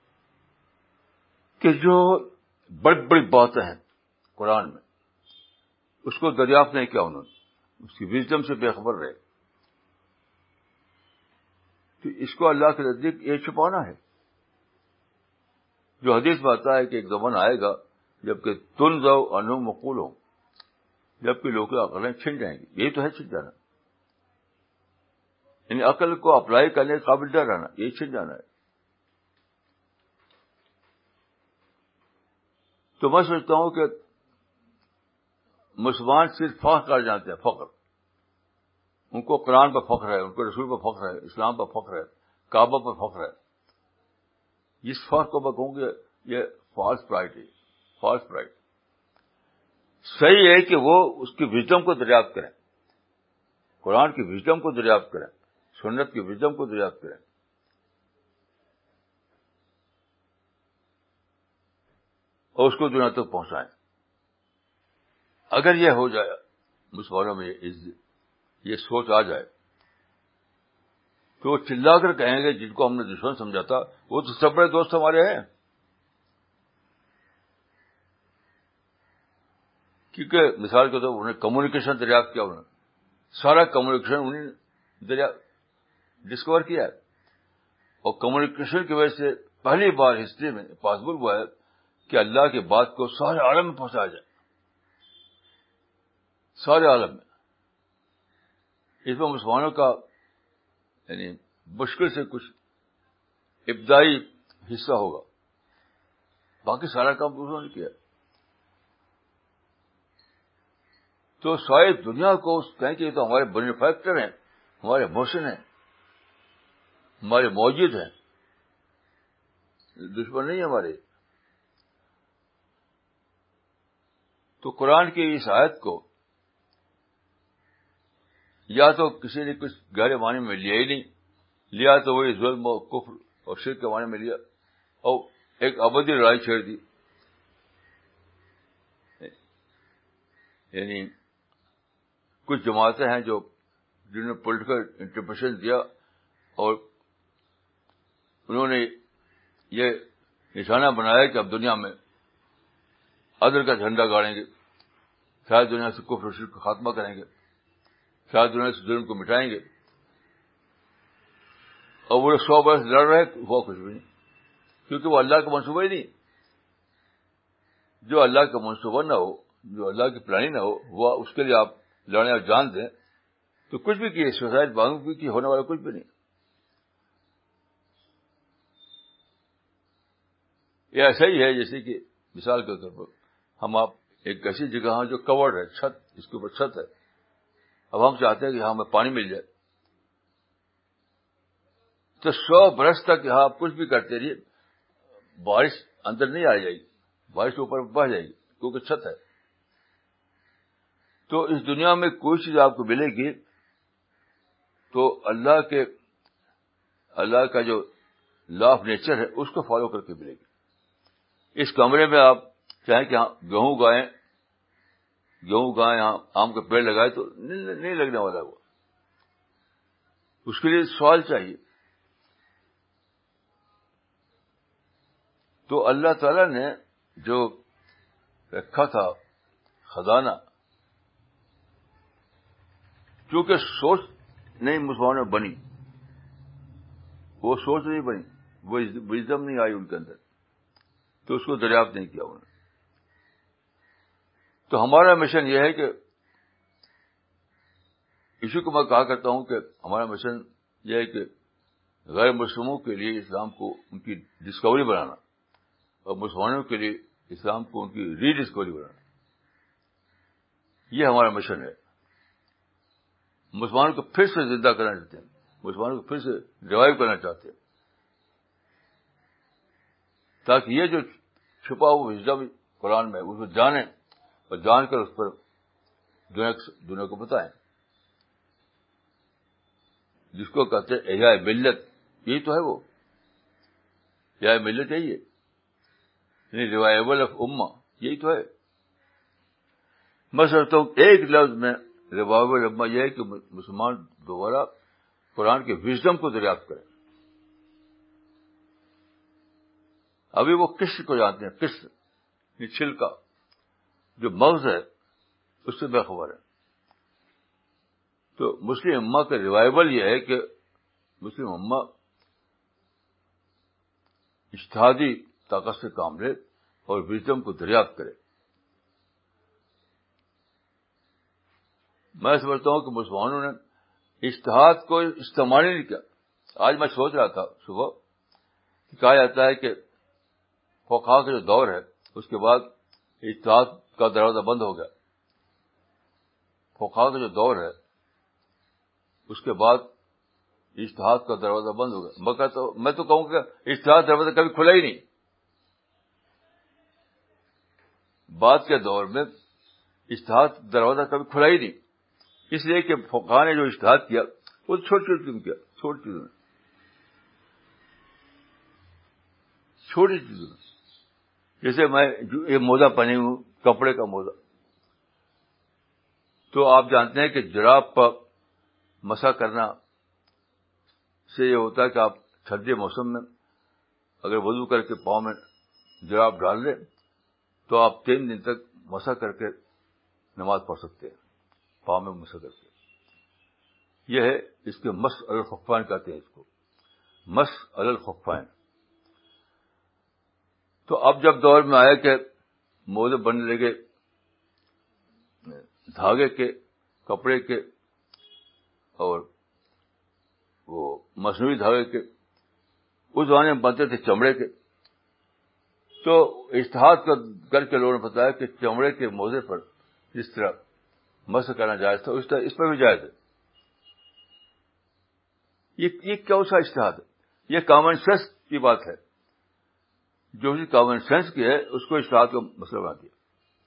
کہ جو بڑی بڑی باتیں ہیں قرآن میں اس کو دریافت نہیں کیا انہوں نے, اس کی وزڈم سے بے خبر رہے. تو اس کو اللہ کے نزدیک یہ چھپانا ہے. جو حدیث میں آتا ہے کہ ایک زمانہ آئے گا جبکہ تن زو انو مقول ہو, جبکہ لوگوں کی عقلیں چھن جائیں گی. یہی تو ہے چھن جانا, یعنی عقل کو اپلائی کرنے کے قابل نہ رہنا, یہی چھن جانا ہے. تو میں سمجھتا ہوں کہ مسلمان صرف فخر کر جانتے ہیں, فخر. ان کو قرآن پر فخر ہے, ان کو رسول پر فخر ہے, اسلام پر فخر ہے, کعبہ پر فخر ہے. اس فخر کو میں کہوں گے یہ فالس پرائڈ ہے, فالس پرائڈ. صحیح ہے کہ وہ اس کی وژڈم کو دریافت کریں, قرآن کی وژڈم کو دریافت کریں, سنت کی وژڈم کو دریافت کریں, اور اس کو دنیا تک پہنچائیں. اگر یہ ہو جائے, مسلمانوں میں یہ, یہ سوچ آ جائے, تو وہ چلا کر کہیں گے جن کو ہم نے دشمن سمجھا تھا وہ تو سب بڑے دوست ہمارے ہیں. کیونکہ مثال کے طور پر انہیں کمیونیکیشن دریافت کیا, انہوں نے سارا کمیونیکیشن انہیں دریافت ڈسکور کیا ہے, اور کمیونیکیشن کی وجہ سے پہلی بار ہسٹری میں پاسبل ہوا ہے کہ اللہ کی بات کو سارے عالم میں پہنچایا جائے, سارے عالم میں. اس میں مسلمانوں کا یعنی مشکل سے کچھ ابتدائی حصہ ہوگا, باقی سارا کام دوسروں نے کیا. تو شاید دنیا کو کہیں کہ یہ تو ہمارے بینیفیکٹر ہیں, ہمارے محسن ہیں, ہمارے موجد ہیں, دشمن نہیں ہمارے. تو قرآن کی اس آیت کو یا تو کسی نے کچھ گہرے معنی میں لیا ہی نہیں, لیا تو وہی ظلم و کفر اور شرک کے معنی میں لیا, اور ایک ابدی لڑائی چھیڑ دی. یعنی کچھ جماعتیں ہیں جو جنہوں نے پولیٹیکل انٹرپریشن دیا, اور انہوں نے یہ نشانہ بنایا کہ اب دنیا میں عدل کا جھنڈا گاڑیں گے, شاید دنیا سے کفر و شرک کا خاتمہ کریں گے, شاید دنیا سے ظلم کو مٹائیں گے. اور وہ سو برس لڑ رہے ہوا کچھ بھی نہیں, کیونکہ وہ اللہ کا منصوبہ ہی نہیں. جو اللہ کا منصوبہ نہ ہو, جو اللہ کی پلاننگ نہ ہو, وہ اس کے لیے آپ لڑیں اور جان دیں تو کچھ بھی کیے, سوسائٹی بانگوں بھی کی, ہونے والا کچھ بھی نہیں. یہ ایسا ہی ہے جیسے کہ مثال کے طور پر ہم آپ ایک ایسی جگہ ہیں جو کورڈ ہے, چھت, اس کے اوپر چھت ہے. اب ہم چاہتے ہیں کہ ہاں ہمیں پانی مل جائے, تو سو برس تک یہاں آپ کچھ بھی کرتے رہیے, بارش اندر نہیں آ جائے گی, بارش اوپر بہ جائے گی کیونکہ چھت ہے. تو اس دنیا میں کوئی چیز آپ کو ملے گی تو اللہ کے اللہ کا جو لا آف نیچر ہے اس کو فالو کر کے ملے گی. اس کمرے میں آپ چاہیں کہ گیہوں گائیں گیہوں گائیں یہاں آم کا پیڑ لگائے تو نہیں لگنے والا, وہ اس کے لیے سوال چاہیے. تو اللہ تعالی نے جو رکھا تھا خزانہ, چونکہ سوچ نہیں مسلمانوں میں بنی, وہ سوچ نہیں بنی, وہ وژڈم نہیں آئی ان کے اندر, تو اس کو دریافت نہیں کیا انہوں نے. تو ہمارا مشن یہ ہے کہ اسی کو میں کہا کرتا ہوں کہ ہمارا مشن یہ ہے کہ غیر مسلموں کے لیے اسلام کو ان کی ڈسکوری بنانا, اور مسلمانوں کے لیے اسلام کو ان کی ری ڈسکوری بنانا. یہ ہمارا مشن ہے. مسلمانوں کو پھر سے زندہ کرنا چاہتے ہیں, مسلمانوں کو پھر سے ریوائیو کرنا چاہتے ہیں, تاکہ یہ جو چھپا ہوا وژڈم قرآن میں اس کو جانیں اور جان کر اس پر دنیا دنیا کو بتائیں. جس کو کہتے ہیں احیاء ملت, یہی تو ہے وہ احیاء ملت, یہی ہے, یعنی ریوائول آف امہ, یہی تو ہے. میں سمجھتا ہوں ایک لفظ میں ریوائول آف امہ یہ ہے کہ مسلمان دوبارہ قرآن کے وژڈم کو دریافت کریں. ابھی وہ قشر کو جانتے ہیں, قشر یہ چھلکا جو مغز ہے اس سے بے خبر ہے. تو مسلم امہ کا ریوائول یہ ہے کہ مسلم امہ اجتہادی طاقت سے کام لے اور وژڈم کو دریافت کرے. میں سمجھتا ہوں کہ مسلمانوں نے اجتہاد کو استعمال ہی نہیں کیا. آج میں سوچ رہا تھا صبح کہ کہا جاتا ہے کہ فقہاء کا جو دور ہے اس کے بعد اجتہاد کا دروازہ بند ہو گیا. فقہاء کا جو دور ہے اس کے بعد اجتہاد کا دروازہ بند ہو گیا. میں کہتا ہوں, میں تو کہوں کہ اجتہاد دروازہ کبھی کھلا ہی نہیں. بعد کے دور میں اجتہاد دروازہ کبھی کھلا ہی نہیں, اس لیے کہ فقہاء نے جو اجتہاد کیا وہ چھوٹی چھوٹی چیزوں کیا, چھوٹی چیزوں چھوٹی چیزوں جیسے میں یہ موزہ پہنے ہوں, کپڑے کا موزہ, تو آپ جانتے ہیں کہ جراب پر مسح کرنا سے یہ ہوتا ہے کہ آپ ٹھنڈے موسم میں اگر وضو کر کے پاؤں میں جراب ڈال لیں تو آپ تین دن تک مسح کر کے نماز پڑھ سکتے ہیں, پاؤں میں مسح کر کے. یہ ہے اس کے مس علی الخفین کہتے ہیں اس کو, مس علی الخفین. تو اب جب دور میں آیا کہ موزے بننے لگے دھاگے کے, کپڑے کے اور وہ مصنوعی دھاگے کے, اس زمانے میں بنتے تھے چمڑے کے, تو اجتہاد کر کے لوگوں نے بتایا کہ چمڑے کے موزے پر جس طرح مسح کرنا جائز تھا اس طرح اس پر بھی جائز ہے. یہ کیا سا اجتہاد ہے؟ یہ کامن سینس کی بات ہے. جو بھی کامن سینس کی ہے اس کو اجتہاد کا مسئلہ بنا دیا.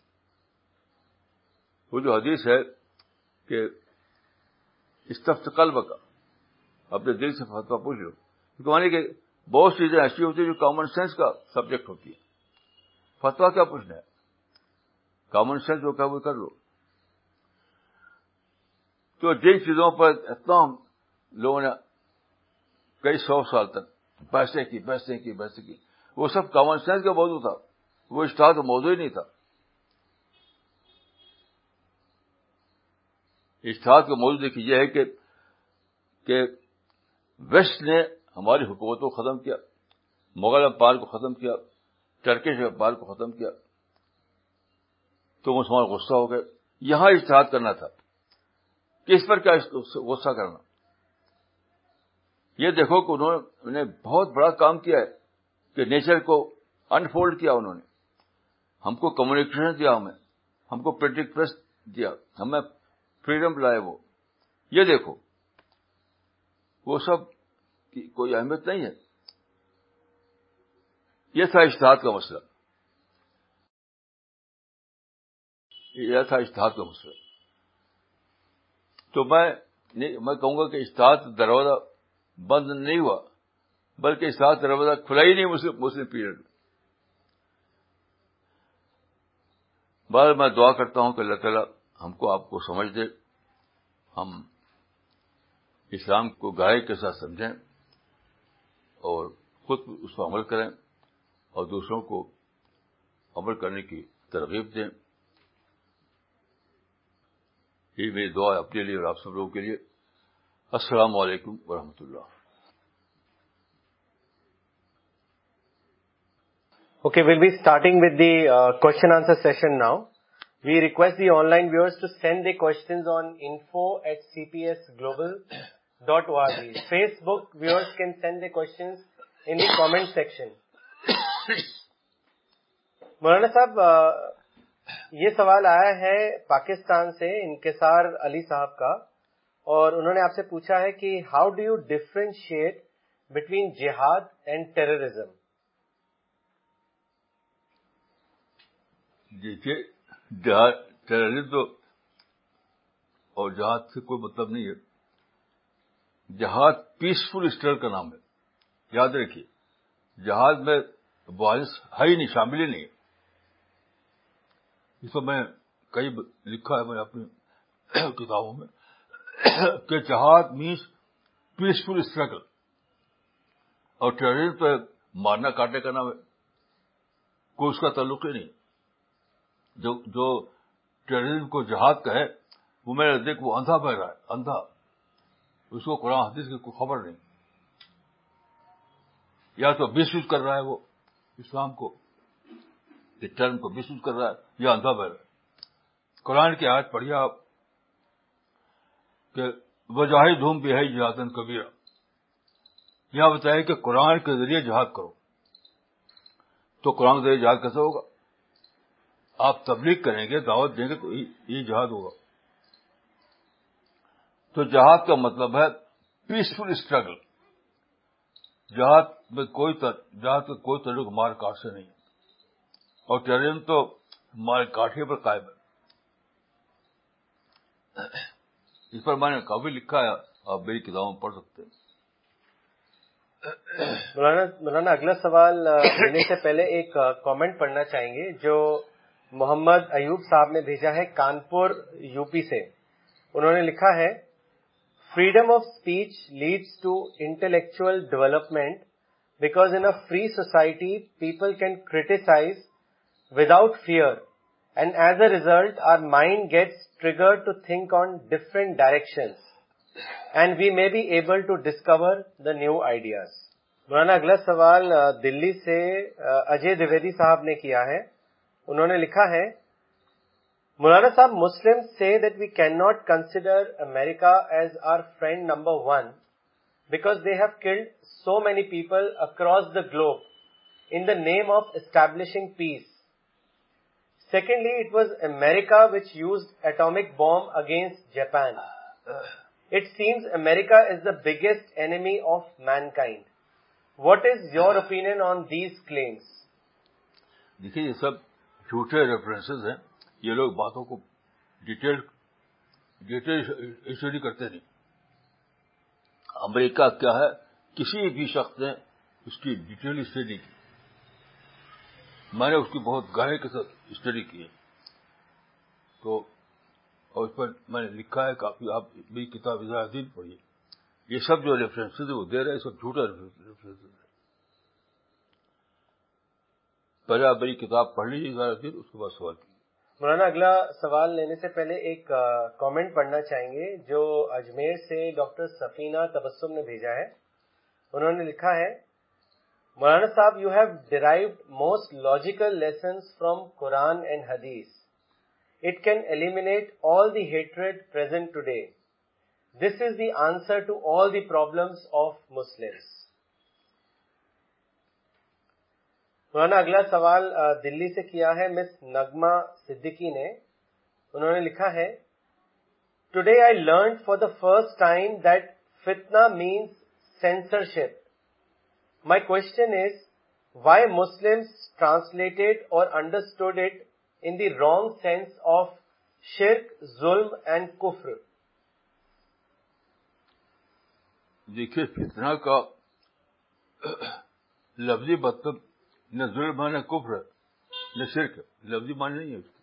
وہ جو حدیث ہے کہ استفت قلب کا, اپنے دل سے فتویٰ پوچھ لو, کیونکہ کہ بہت سی چیزیں ایسی ہوتی ہیں جو کامن سینس کا سبجیکٹ ہوتی ہے. فتویٰ کیا پوچھنا ہے, کامن سینس جو کہ وہ کر لو. تو جن چیزوں پر اتنا لوگوں نے کئی سو سال تک بحثیں کی بحثیں کی بحثیں کی, وہ سب کامن سینس کا موضوع تھا, وہ اجتہاد کا موضوع ہی نہیں تھا. اجتہاد کا موضوع دیکھیے یہ ہے کہ کہ ویسٹ نے ہماری حکومتوں کو ختم کیا, مغل امپائر کو ختم کیا, ٹرکش امپائر کو ختم کیا, تو مسلمان غصہ ہو گئے. یہاں اجتہاد کرنا تھا, کس پر کیا غصہ کرنا. یہ دیکھو کہ انہوں نے بہت بڑا کام کیا ہے کہ نیچر کو انفولڈ کیا, انہوں نے ہم کو کمیونیکیشن دیا, ہمیں ہم کو پرنٹنگ پریس دیا, ہمیں فریڈم لائے. وہ یہ دیکھو, وہ سب کی کوئی اہمیت نہیں ہے. یہ تھا اجتہاد کا مسئلہ, یہ تھا اجتہاد کا مسئلہ. تو میں میں کہوں گا کہ اجتہاد دروازہ بند نہیں ہوا, بلکہ اجتہاد دروازہ کھلا ہی نہیں مسلم مسلم پیریڈ میں. بعد میں دعا کرتا ہوں کہ اللہ تعالیٰ ہم کو آپ کو سمجھ دے, ہم اسلام کو گہرائی کے ساتھ سمجھیں اور خود اس پر عمل کریں اور دوسروں کو عمل کرنے کی ترغیب دیں. یہ میری دعا ہے اپنے لیے اور آپ سب لوگوں کے لیے. السلام علیکم ورحمۃ اللہ. Okay, we'll be starting with the uh, question answer session now. We request the online viewers to send their questions on info at c p s global dot org. Facebook viewers can send their questions in the comment section. مولانا صاحب, یہ سوال آیا ہے پاکستان سے انکسار علی صاحب کا, اور انہوں نے آپ سے پوچھا ہے کہ how do you differentiate between jihad and terrorism. دیکھیے, جہاد ٹیررزم تو اور جہاد سے کوئی مطلب نہیں ہے. جہاد پیسفل اسٹرگل کا نام ہے, یاد رکھیے. جہاد میں وائلنس ہے ہی نہیں, شامل ہی نہیں. اس کو میں کئی لکھا ہے میں نے اپنی کتابوں میں کہ جہاد مینس پیسفل اسٹرگل, اور ٹیررزم تو مارنا کاٹنے کا نام ہے, کوئی اس کا تعلق ہی نہیں. جو جو ٹیررزم کو جہاد کہے وہ میرے نزدیک وہ اندھا بہ رہا ہے, اندھا. اس کو قرآن حدیث کی کوئی خبر نہیں, یا تو مس یوز کر رہا ہے وہ اسلام کو, ٹرم کو مس یوز کر رہا ہے, یا اندھا بہ رہا ہے. قرآن کی آیت پڑھیے آپ کہ وجاہدہم بہ جہادًا کبیرا. یہاں بتایا کہ قرآن کے ذریعے جہاد کرو. تو قرآن کے ذریعے جہاد کیسے ہوگا؟ آپ تبلیغ کریں گے, دعوت دیں گے تو یہ جہاد ہوگا. تو جہاد کا مطلب ہے پیسفل اسٹرگل. جہاد میں کوئی تر... جہاد کا کوئی تعلق مار کاٹ سے نہیں ہے, اور ٹیررزم تو مار کاٹ ہی پر قائم ہے. اس پر میں نے کافی لکھا ہے, آپ میری کتابوں میں پڑھ سکتے ہیں. مولانا مولانا اگلا سوال لینے سے پہلے ایک کامنٹ پڑھنا چاہیں گے جو محمد ایوب صاحب نے بھیجا ہے کانپور یو پی سے. انہوں نے لکھا ہے, freedom of speech leads to intellectual development because in a free society people can criticise without fear and as a result our mind gets triggered to think on different directions and we may be able to discover the new ideas. مولانا اگلا سوال دلی سے اجے دویدی صاحب نے کیا ہے. انہوں نے لکھا ہے, مولانا صاحب, مسلم say that we cannot consider America as our friend number one because they have killed so many people across the globe in the name of establishing peace. Secondly, it was America which used atomic bomb against Japan. It seems America is the biggest enemy of mankind. What is your opinion on these claims? دیکھیے یہ سب جھوٹے ریفرنسز ہیں. یہ لوگ باتوں کو ڈیٹیل ڈیٹیل اسٹڈی کرتے نہیں. امریکہ کیا ہے کسی بھی شخص نے اس کی ڈیٹیل اسٹڈی کی. میں نے اس کی بہت گہرائی کے ساتھ اسٹڈی کی ہے, تو اور اس پر میں نے لکھا ہے کافی. آپ میری کتاب اظہار دین پڑھیے. یہ سب جو ریفرنسز وہ دے رہے ہیں سب جھوٹا ریفرنسز ہیں. پہلے آپ میری کتاب پڑھ لیجیے اظہار دین, اس کے بعد سوال کیجیے. مولانا اگلا سوال لینے سے پہلے ایک کامنٹ پڑھنا چاہیں گے جو اجمیر سے ڈاکٹر سفینہ تبسم نے بھیجا ہے. انہوں نے لکھا ہے, مولانا صاحب, you have derived most logical lessons from Quran and hadith. It can eliminate all the hatred present today. This is the answer to all the problems of Muslims. مولانا اگلا سوال دلی سے کیا ہے مس نغمہ صدیقی نے. انہوں نے لکھا ہے, Today I learned for the first time that fitna means censorship. My question is, why Muslims translated or understood it in the wrong sense of shirk, zulm and kufr. دیکھیے فتنہ کا لفظی مطلب نہ ظلم ہے نہ کفر ہے نہ شرک ہے. لفظی معنی نہیں ہے اس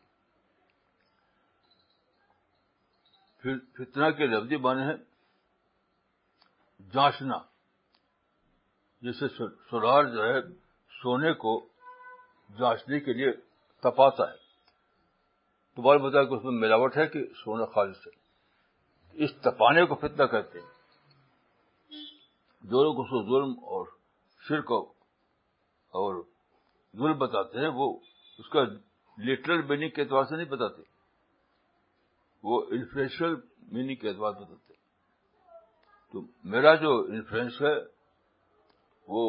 کی. فتنہ کے لفظی معنی ہے جانچنا. جیسے سونار جو ہے سونے کو جانچنے کے لیے تپاتا ہے, تو بار بتا کہ اس میں ملاوٹ ہے کہ سونا خالص ہے. اس تپانے کو فتنہ کہتے ہیں. جو لوگ اس کو ظلم اور شرک اور ظلم بتاتے ہیں وہ اس کا لٹرل میننگ کے اعتبار سے نہیں بتاتے, وہ انفلوئنشل میننگ کے اعتبار سے بتاتے. تو میرا جو انفلوئنس ہے وہ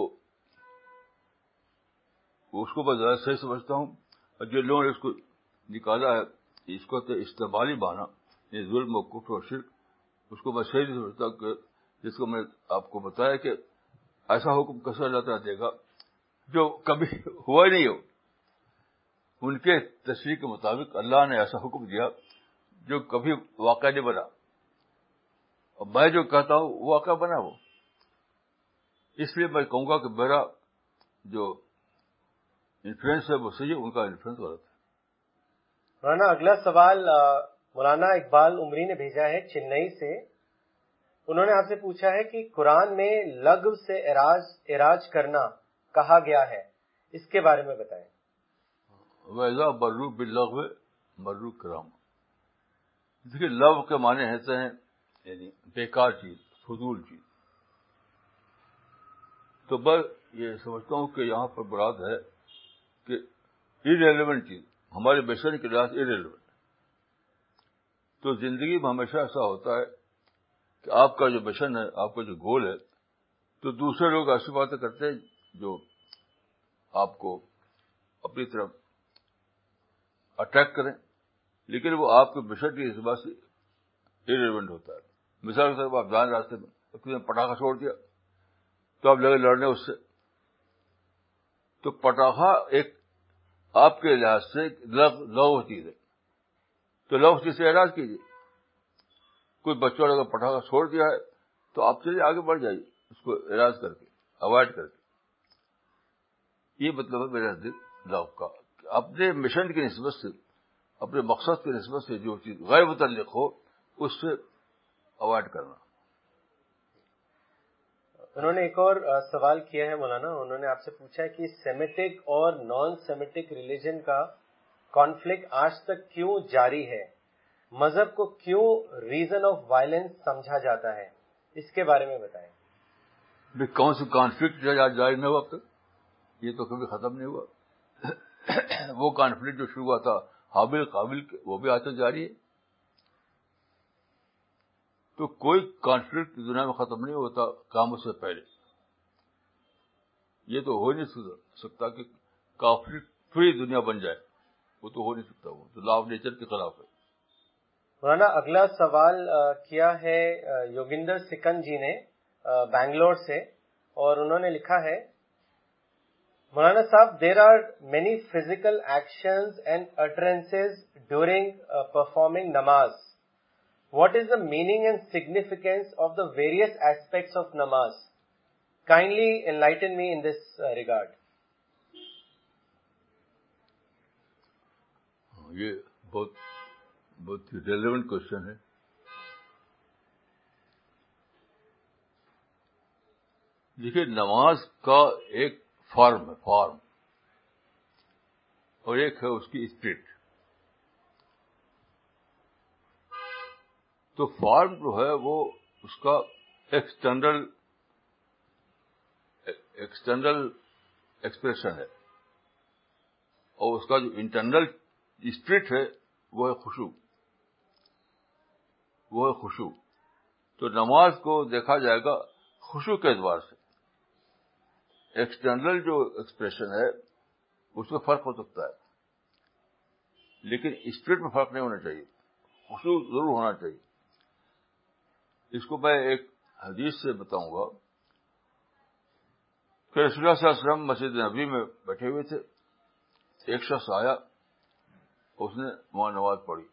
اس کو میں زیادہ صحیح سمجھتا ہوں. اور جو لوگوں نے اس کو نکالا ہے اس کو تو استعمالی مانا یہ ظلم و کفر اور شرک, اس کو میں صحیح نہیں سمجھتا کہ جس کو میں آپ کو بتایا کہ ایسا حکم کیسے اللہ تعالیٰ دے گا جو کبھی ہوا ہی نہیں ہو. ان کے تشریح کے مطابق اللہ نے ایسا حکم دیا جو کبھی واقع نہیں بنا, اور میں جو کہتا ہوں وہ واقع بنا. وہ اس لیے میں کہوں گا کہ میرا جو انفلوئنس ہے وہ صحیح ہے, ان کا انفلوئنس غلط ہے. مولانا اگلا سوال مولانا اقبال عمری نے بھیجا ہے چنئی سے. انہوں نے آپ سے پوچھا ہے کہ قرآن میں لغو سے اراج اراج کرنا کہا گیا ہے, اس کے بارے میں بتائیں. وَإِذَا مَرُّوا بِاللَّغْوِ مَرُّوا كِرَامًا. دیکھیے لغو کے معنی ہوتے ہیں یعنی بیکار چیز, فضول چیز. تو میں یہ سمجھتا ہوں کہ یہاں پر مراد ہے کہ irrelevant چیز, ہمارے مشن کے لحاظ irrelevant. تو زندگی میں ہمیشہ ایسا ہوتا ہے کہ آپ کا جو مشن ہے, آپ کا جو گول ہے, تو دوسرے لوگ ایسی باتیں کرتے ہیں جو آپ کو اپنی طرف اٹریکٹ کریں, لیکن وہ آپ کے مشن کے اعتبار سے irrelevant ہوتا ہے. مثال کے طور پر آپ جان راستے میں کسی نے پٹاخہ چھوڑ دیا تو آپ لگے لڑنے اس سے, تو پٹاخہ ایک آپ کے لحاظ سے لغو چیز ہے, تو لغو چیز سے اعراض کیجیے. کوئی بچوں نے اگر پٹاخہ چھوڑ دیا ہے تو آپ چلیے آگے بڑھ جائیے اس کو اراض کر کے, اوائڈ کر کے. یہ مطلب ہے میرے نزدیک لاؤ کا, اپنے مشن کی نسبت سے, اپنے مقصد کی نسبت سے جو چیز غیر متعلق ہو اس سے اوائڈ کرنا. انہوں نے ایک اور سوال کیا ہے مولانا, انہوں نے آپ سے پوچھا ہے کہ سیمیٹک اور نان سیمیٹک ریلیجن کا کانفلکٹ آج تک کیوں جاری ہے, مذہب کو کیوں ریزن آف وائلنس سمجھا جاتا ہے, اس کے بارے میں بتائیں. کون سی کانفلکٹ جاری نہیں ہوا اب تک, یہ تو کبھی ختم نہیں ہوا. وہ کانفلکٹ جو شروع ہوا تھا حابل قابل, وہ بھی آج تک جاری ہے. تو کوئی کانفلکٹ دنیا میں ختم نہیں ہوتا قیامت سے پہلے. یہ تو ہو نہیں سکتا کہ کانفلکٹ فری دنیا بن جائے, وہ تو ہو نہیں سکتا, وہ تو لا آف نیچر کے خلاف ہے. مولانا اگلا سوال کیا ہے یوگندر سکن جی نے بنگلور سے, اور انہوں نے لکھا ہے, مولانا صاحب, there are many physical actions and utterances during performing namaz. What is the meaning and significance of the various aspects of namaz? Kindly enlighten me in this uh, regard. یہ بہت بہت ریلیونٹ کوشچن ہے. دیکھیے, نماز کا ایک فارم ہے, فارم, اور ایک ہے اس کی اسپرٹ. تو فارم جو ہے وہ اس کا ایکسٹرنل ایکسٹرنل ایکسپریشن ہے, اور اس کا جو انٹرنل اسپرٹ ہے وہ ہے خشوع, وہ ہے خشوع. تو نماز کو دیکھا جائے گا خشوع کے اعتبار سے. ایکسٹرنل جو ایکسپریشن ہے اس میں فرق ہو سکتا ہے, لیکن اسپرٹ میں فرق نہیں ہونا چاہیے, خشوع ضرور ہونا چاہیے. اس کو میں ایک حدیث سے بتاؤں گا کہ رسول اللہ صلی اللہ علیہ وسلم مسجد نبوی میں بیٹھے ہوئے تھے, ایک شخص آیا, اس نے وہاں نماز پڑھی.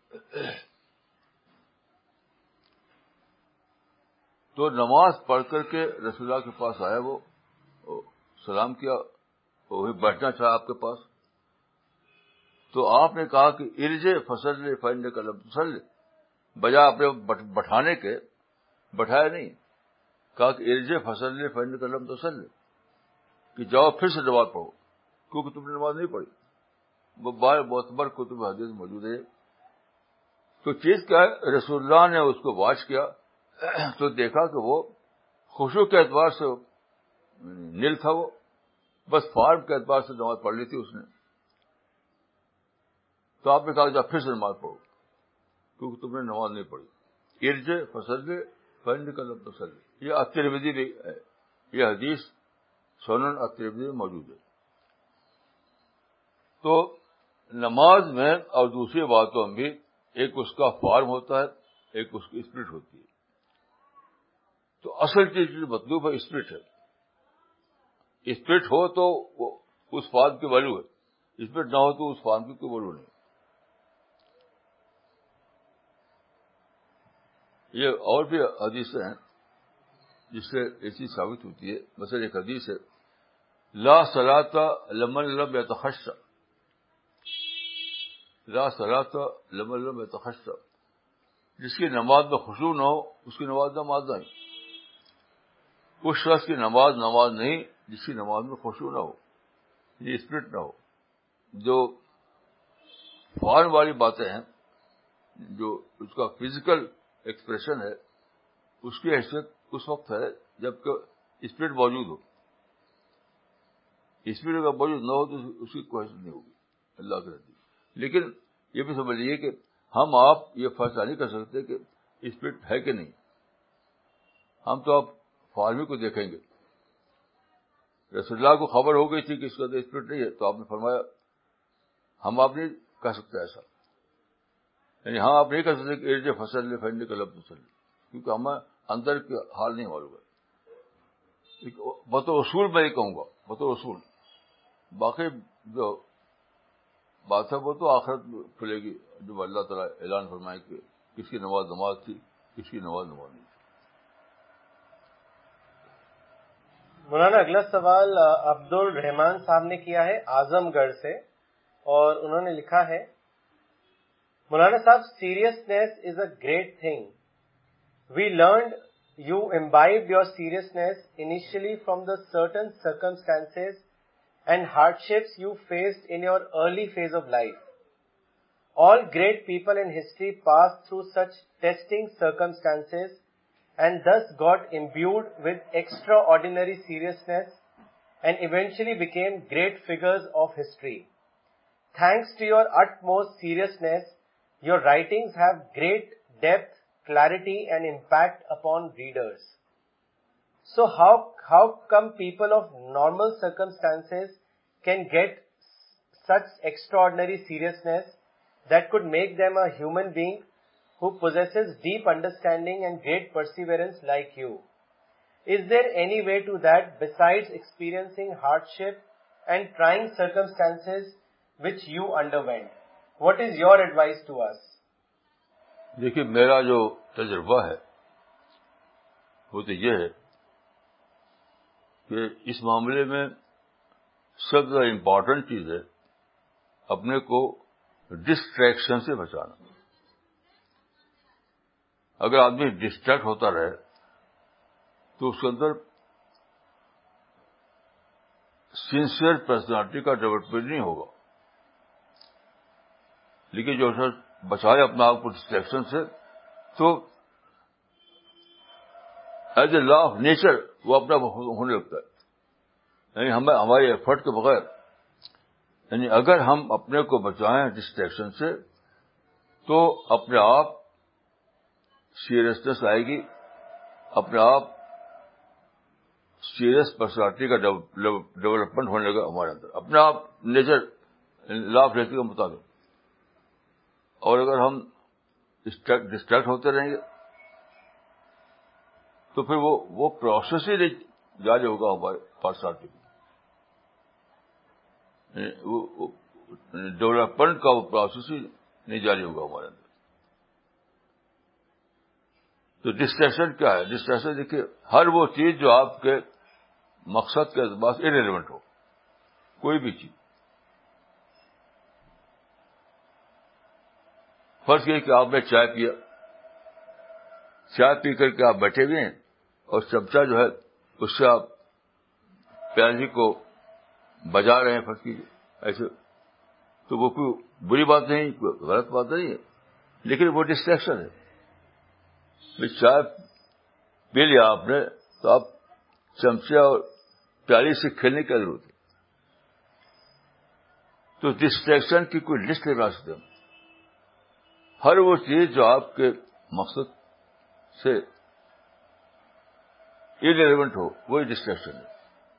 تو نماز پڑھ کر کے رسول اللہ کے پاس آیا, وہ سلام کیا, وہی بیٹھنا چاہا آپ کے پاس. تو آپ نے کہا کہ ارجع فصلی فإنک لم تصلی, بجائے اپنے بٹھانے کے, بٹھایا نہیں, کہا کہ ارجع فصلی فإنک لم تصلی, کہ جاؤ پھر سے نماز پڑھو کیونکہ تم نے نماز نہیں پڑھی. وہ بار معتبر کتب حدیث موجود ہے. تو چیز کیا ہے, رسول اللہ نے اس کو واچ کیا تو دیکھا کہ وہ خشوع کے اعتبار سے نیل تھا, وہ بس فارم کے اعتبار سے نماز پڑھ لی تھی اس نے. تو آپ نے کہا جا پھر سے نماز پڑھو کیونکہ تم نے نماز نہیں پڑھی. ارجع فصلی فإنک لم تصلی, یہ الترمذی میں ہے, یہ حدیث سنن الترمذی میں موجود ہے. تو نماز میں اور دوسری باتوں میں بھی ایک اس کا فارم ہوتا ہے, ایک اس کی اسپرٹ ہوتی ہے. تو اصل چیز جو مطلوب ہے اسپرٹ ہے. اسپرٹ ہو تو وہ اس فارم کی ویلو ہے, اسپرٹ نہ ہو تو اس فارم کی کوئی ویلو نہیں. یہ اور بھی حدیثیں ہیں جس سے ایسی ثابت ہوتی ہے. مثلا ایک حدیث ہے, لا صلاۃ لمن لم یتخشع, لا صلاۃ لمن لم یتخشع, جس کی نماز میں خشوع نہ ہو اس کی نماز نماز نہیں. اس شخص کی نماز نماز نہیں جس کی نماز میں خشوع نہ ہو, یہ اسپرٹ نہ ہو. جو فارم والی باتیں ہیں, جو اس کا فزیکل ایکسپریشن ہے, اس کی حیثیت اس وقت ہے جبکہ اسپرٹ موجود ہو. اسپرٹ اگر موجود نہ ہو تو اس کی کوئی حیثیت نہیں ہوگی اللہ کے نزدیک. لیکن یہ بھی سمجھ لیجیے کہ ہم آپ یہ فیصلہ نہیں کر سکتے کہ اسپرٹ ہے کہ نہیں. ہم تو آپ فارمی کو دیکھیں گے. رسول اللہ کو خبر ہو گئی تھی کہ اس کا تو اسپرٹ نہیں ہے, تو آپ نے فرمایا. ہم آپ نہیں کہہ سکتے ایسا, یعنی ہم آپ نہیں کہہ سکتے کہ ارجع فصلی فإنک لم تصلی, کیونکہ ہمیں اندر کے حال نہیں معلوم ہے. بطور اصول میں یہ کہوں گا, بطور اصول. باقی جو بات ہے وہ تو آخرت میں کھلے گی, جب اللہ تعالیٰ اعلان فرمائے کہ کس کی نماز نماز تھی, اس کی نماز نمانی. مولانا اگلا سوال عبد الرحمان صاحب نے کیا ہے اعظم گڑھ سے, اور انہوں نے لکھا ہے, مولانا صاحب, seriousness is a great thing. We learned you imbibed your seriousness initially from the certain circumstances and hardships you faced in your early phase of life. All great people in history passed through such testing circumstances and thus got imbued with extraordinary seriousness and eventually became great figures of history. Thanks to your utmost seriousness, your writings have great depth, clarity and impact upon readers. So how how come people of normal circumstances can get such extraordinary seriousness that could make them a human being who possesses deep understanding and great perseverance like you? Is there any way to that besides experiencing hardship and trying circumstances which you underwent? What is your advice to us? دیکھیے, میرا جو تجربہ ہے وہ تو یہ ہے کہ اس معاملے میں سب سے زیادہ امپورٹنٹ چیز ہے اپنے کو ڈسٹریکشن سے بچانا. اگر آدمی ڈسٹریکٹ ہوتا رہے تو اس کے اندر سنسیئر پرسنالٹی کا ڈیولپمنٹ نہیں ہوگا. لیکن جو شخص بچائے اپنا آپ کو ڈسٹریکشن سے, تو as a law of nature وہ اپنا ہونے لگتا ہے. یعنی ہمیں ہمارے ایفرٹ کے بغیر, یعنی اگر ہم اپنے کو بچائیں ڈسٹریکشن سے تو اپنے آپ سیریسنس آئے گی, اپنے آپ سیریس پرسنالٹی کا ڈیولپمنٹ ہونے لگا ہمارے اندر, اپنے آپ نیچر لا آف نیچر کے مطابق. اور اگر ہم ڈسٹریکٹ ہوتے رہیں گے تو پھر وہ وہ پروسیس ہی نہیں جاری ہوگا ہمارے پرسنالٹی میں, ڈیولپمنٹ کا وہ پروسیس ہی نہیں جاری ہوگا ہمارے اندر. تو ڈسٹریکشن کیا ہے؟ ڈسٹریکشن دیکھیے, ہر وہ چیز جو آپ کے مقصد کے اعتبار سے ارریلیونٹ ہو, کوئی بھی چیز. فرض کیے کہ آپ نے چائے پیا, چائے پی کر کے آپ بیٹھے ہوئے ہیں اور چمچہ جو ہے اس سے آپ پیالی کو بجا رہے ہیں, فرض کیجیے ایسے, تو وہ کوئی بری بات نہیں, کوئی غلط بات نہیں ہے, لیکن وہ ڈسٹریکشن ہے. چائے پی لیا آپ نے تو آپ چمچے اور پیالی سے کھیلنے کی ضرورت ہے. تو ڈسٹریکشن کی کوئی لسٹ نہیں بنا سکتے ہم. ہر وہ چیز جو آپ کے مقصد سے irrelevant ہو وہی ڈسٹریکشن ہے.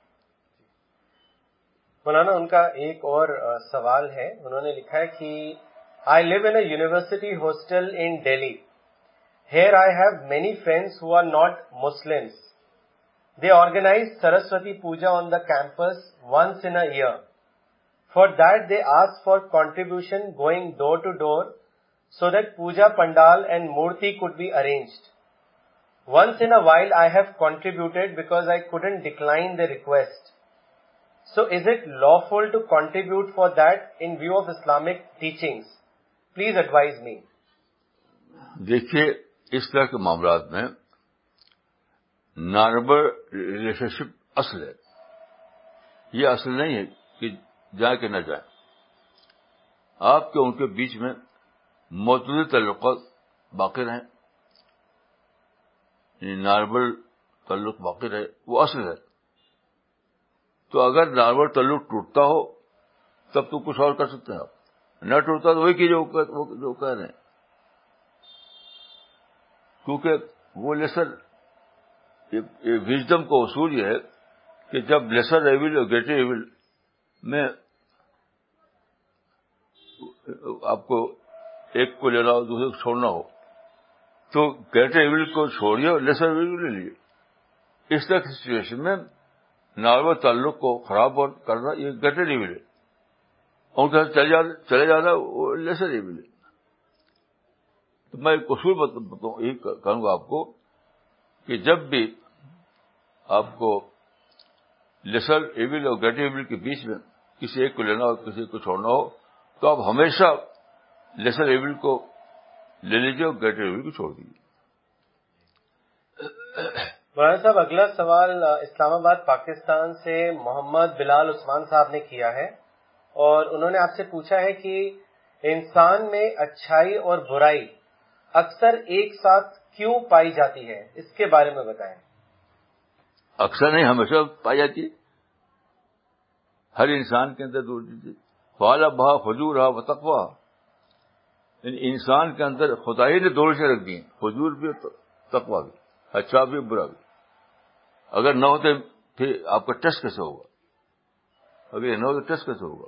مولانا ان کا ایک اور سوال ہے, انہوں نے لکھا ہے کہ I live in a university hostel in Delhi. Here I have many friends who are not Muslims. They organize Saraswati Puja on the campus once in a year. For that they ask for contribution going door to door so that puja pandal and murti could be arranged. Once in a while I have contributed because I couldn't decline the request. So is it lawful to contribute for that in view of Islamic teachings? Please advise me. دیکھیے, اس طرح کے معاملات میں نارمل ریلیشن شپ اصل ہے. یہ اصل نہیں ہے کہ جائیں کہ نہ جائیں. آپ کے ان کے بیچ میں معتدل تعلقات باقی رہیں, نارمل تعلق باقی رہے, وہ اصل ہے. تو اگر نارمل تعلق ٹوٹتا ہو تب تو کچھ اور کر سکتے ہیں آپ, نہ ٹوٹتا تو وہی کیجیے جو کہہ رہے ہیں. کیونکہ وہ لیسر وزڈم کا اصول یہ ہے کہ جب لیسر ایول اور گریٹر ایول میں آپ کو ایک کو لینا ہو دوسرے کو چھوڑنا ہو تو گریٹر ایول کو چھوڑیے اور لیسر ایول کو لے لیجیے. اس طرح کی سچویشن میں نارمل تعلق کو خراب کرنا یہ گریٹر ایول ہے, اور ان کے ساتھ چلے جانا وہ لیسر ایول ہے. تو میں ایک اصول بتاؤں یہی کہوں گا آپ کو کہ جب بھی آپ کو لیسر ایول اور گریٹر ایول کے بیچ میں کسی ایک کو لینا ہو کسی کو چھوڑنا ہو تو آپ ہمیشہ لیسر ایول کو لے لیجیے اور گریٹر ایول کو چھوڑ دیجیے. مولانا صاحب اگلا سوال اسلام آباد پاکستان سے محمد بلال عثمان صاحب نے کیا ہے اور انہوں نے آپ سے پوچھا ہے کہ انسان میں اچھائی اور برائی اکثر ایک ساتھ کیوں پائی جاتی ہے, اس کے بارے میں بتائیں. اکثر نہیں, ہمیشہ پائی جاتی ہے. ہر انسان کے اندر دور فعال بہا فجور رہا و تقویٰ, یعنی انسان کے اندر خدائی نے دو سے رکھ دی ہیں, فجور بھی تقویٰ بھی, اچھا بھی برا بھی. اگر نہ ہوتے پھر آپ کا ٹیسٹ کیسے ہوگا؟ اگر یہ نہ ہو تو ٹیسٹ کیسے ہوگا؟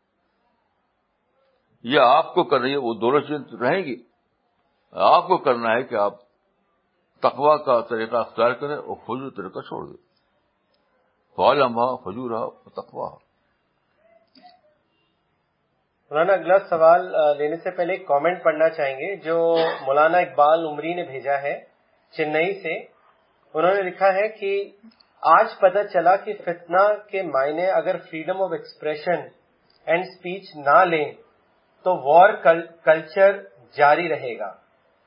یہ آپ کو کر رہی ہے, وہ دونوں چیزیں رہیں گی. آپ کو کرنا ہے کہ آپ تقویٰ کا طریقہ اختیار کریں اور فجور طریقہ چھوڑ دیں. فعال بہا فجور رہا و تقویٰ. مولانا اگلا سوال لینے سے پہلے ایک کامنٹ پڑھنا چاہیں گے جو مولانا اقبال عمری نے بھیجا ہے چنئی سے. انہوں نے لکھا ہے کہ آج پتہ چلا کہ فتنہ کے معنی اگر freedom of expression and speech نہ لیں تو وار کلچر جاری رہے گا.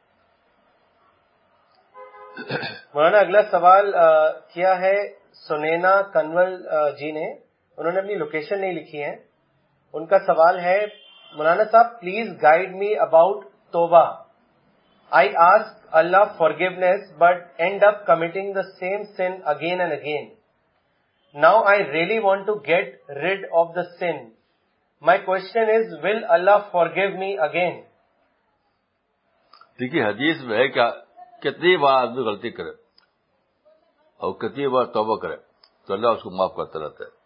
مولانا اگلا سوال کیا ہے سنینا کنول جی نے, انہوں نے اپنی لوکیشن نہیں لکھی ہے. ان کا سوال ہے مولانا صاحب please guide me about tauba. I ask Allah forgiveness but end up committing the same sin again and again. Now I really want to get rid of the sin. My question is, will Allah forgive me again? دیکھیے حدیث میں ہے کیا, کتنی بار آدمی غلطی کرے اور کتنی بار توبہ کرے تو اللہ اس کو معاف کرتا رہتا ہے.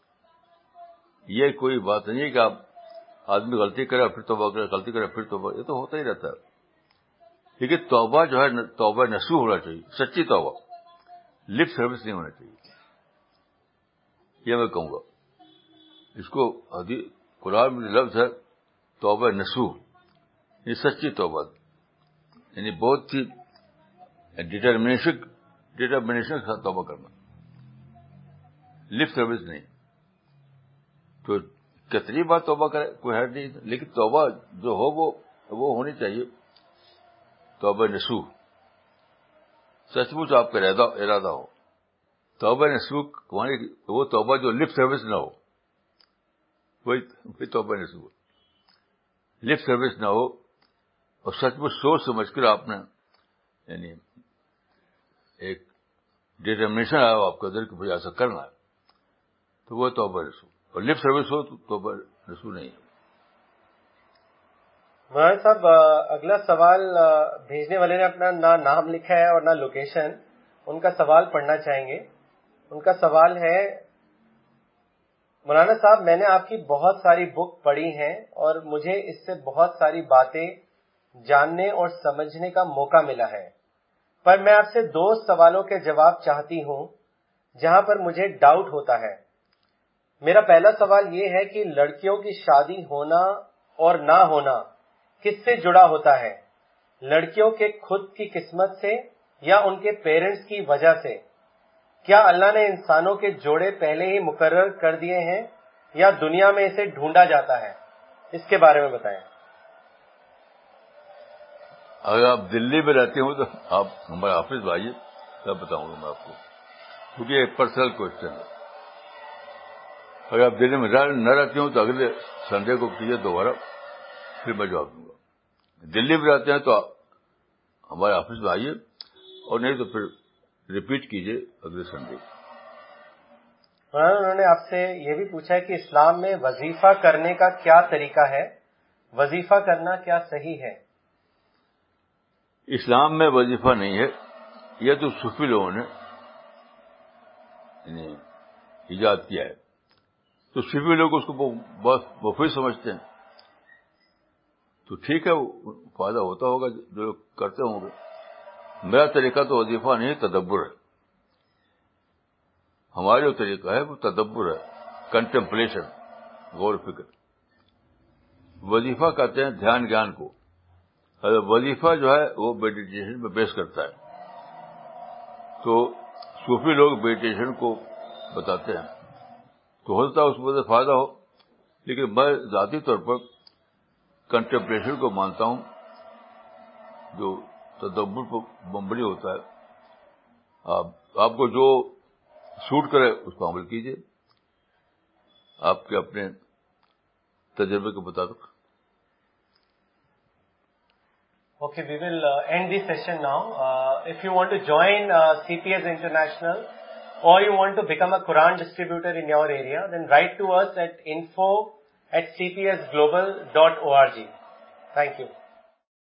یہ کوئی بات نہیں ہے کہ آپ آدمی غلطی کرے پھر توبہ کرے, غلطی کرے پھر توبہ, یہ تو ہوتا ہی رہتا ہے. لیکن توبہ جو ہے توبہ نصوح ہونا چاہیے, سچی توبہ, لپ سروس نہیں ہونا چاہیے. یہ میں کہوں گا. اس کو قرآن میں لفظ ہے توبہ نصوح, یہ سچی توبہ, یعنی بہت ہی ڈٹرمنیشن ڈٹرمنیشن کے ساتھ توبہ کرنا, لپ سروس نہیں. تو کتنی بار توبہ کرے کوئی حد نہیں, لیکن توبہ جو ہو وہ وہ ہونی چاہیے توبہ نصوح, سچ مچ آپ کا ارادہ ارادہ ہو. توبہ نصوح وہ توبہ جو لپ سروس نہ ہو, وہی توبہ نصوح. لپ سروس نہ ہو اور سچ مچ سوچ سمجھ کر آپ نے یعنی ایک ڈٹرمنیشن آیا ہو آپ کے اندر کہ مجھے ایسا کرنا ہے, تو وہ توبہ نصوح. اور لپ سروس ہو تو توبہ نصوح نہیں ہے. مولانا صاحب اگلا سوال بھیجنے والے نے اپنا نہ نام لکھا ہے اور نہ لوکیشن. ان کا سوال پڑھنا چاہیں گے. ان کا سوال ہے مولانا صاحب میں نے آپ کی بہت ساری بک پڑھی ہیں اور مجھے اس سے بہت ساری باتیں جاننے اور سمجھنے کا موقع ملا ہے, پر میں آپ سے دو سوالوں کے جواب چاہتی ہوں جہاں پر مجھے ڈاؤٹ ہوتا ہے. میرا پہلا سوال یہ ہے کہ لڑکیوں کی شادی ہونا اور نہ ہونا کس سے جڑا ہوتا ہے, لڑکیوں کے خود کی قسمت سے یا ان کے پیرنٹس کی وجہ سے؟ کیا اللہ نے انسانوں کے جوڑے پہلے ہی مقرر کر دیے ہیں یا دنیا میں اسے ڈھونڈا جاتا ہے؟ اس کے بارے میں بتائیں. اگر آپ دلی میں رہتے ہوں تو آپ ہمارے آفس میں آئیے, تب بتاؤں گا میں آپ کو, کیونکہ یہ پرسنل کوشچن ہے. اگر آپ دلی میں نہ رہتے ہوں تو اگلے سنڈے کو کیجیے دوبارہ, پھر میں جواب دوں گا. دلی میں رہتے ہیں تو ہمارے آفس میں آئیے, اور نہیں تو پھر ریپیٹ کیجیے اگلے سنڈے. انہوں نے آپ سے یہ بھی پوچھا ہے کہ اسلام میں وظیفہ کرنے کا کیا طریقہ ہے, وظیفہ کرنا کیا صحیح ہے؟ اسلام میں وظیفہ نہیں ہے, یہ تو صوفی لوگوں نے یعنی ایجاد کیا ہے. تو صوفی لوگ اس کو بہت مفید سمجھتے ہیں, تو ٹھیک ہے, فائدہ ہوتا ہوگا جو لوگ کرتے ہوں گے. میرا طریقہ تو وظیفہ نہیں, تدبر ہے. ہمارا جو طریقہ ہے وہ تدبر ہے, کنٹمپلیشن, غور و فکر. وظیفہ کہتے ہیں دھیان گیان کو, وظیفہ جو ہے وہ میڈیٹیشن پہ بیس کرتا ہے. تو صوفی لوگ میڈیٹیشن کو بتاتے ہیں, تو ہو سکتا ہے اس میں فائدہ ہو, لیکن میں ذاتی طور پر کنٹمپلیشن کو مانتا ہوں, جو تدبر پر مبنی ہوتا ہے. آپ آپ کو جو سوٹ کرے اس پر عمل کیجیے, آپ کے اپنے تجربے کے مطابق. Okay, we will uh, end this session now. Uh, if you want to join uh, C P S International or you want to become a Quran distributor in your area, then write to us at info at c p s global dot org. Thank you.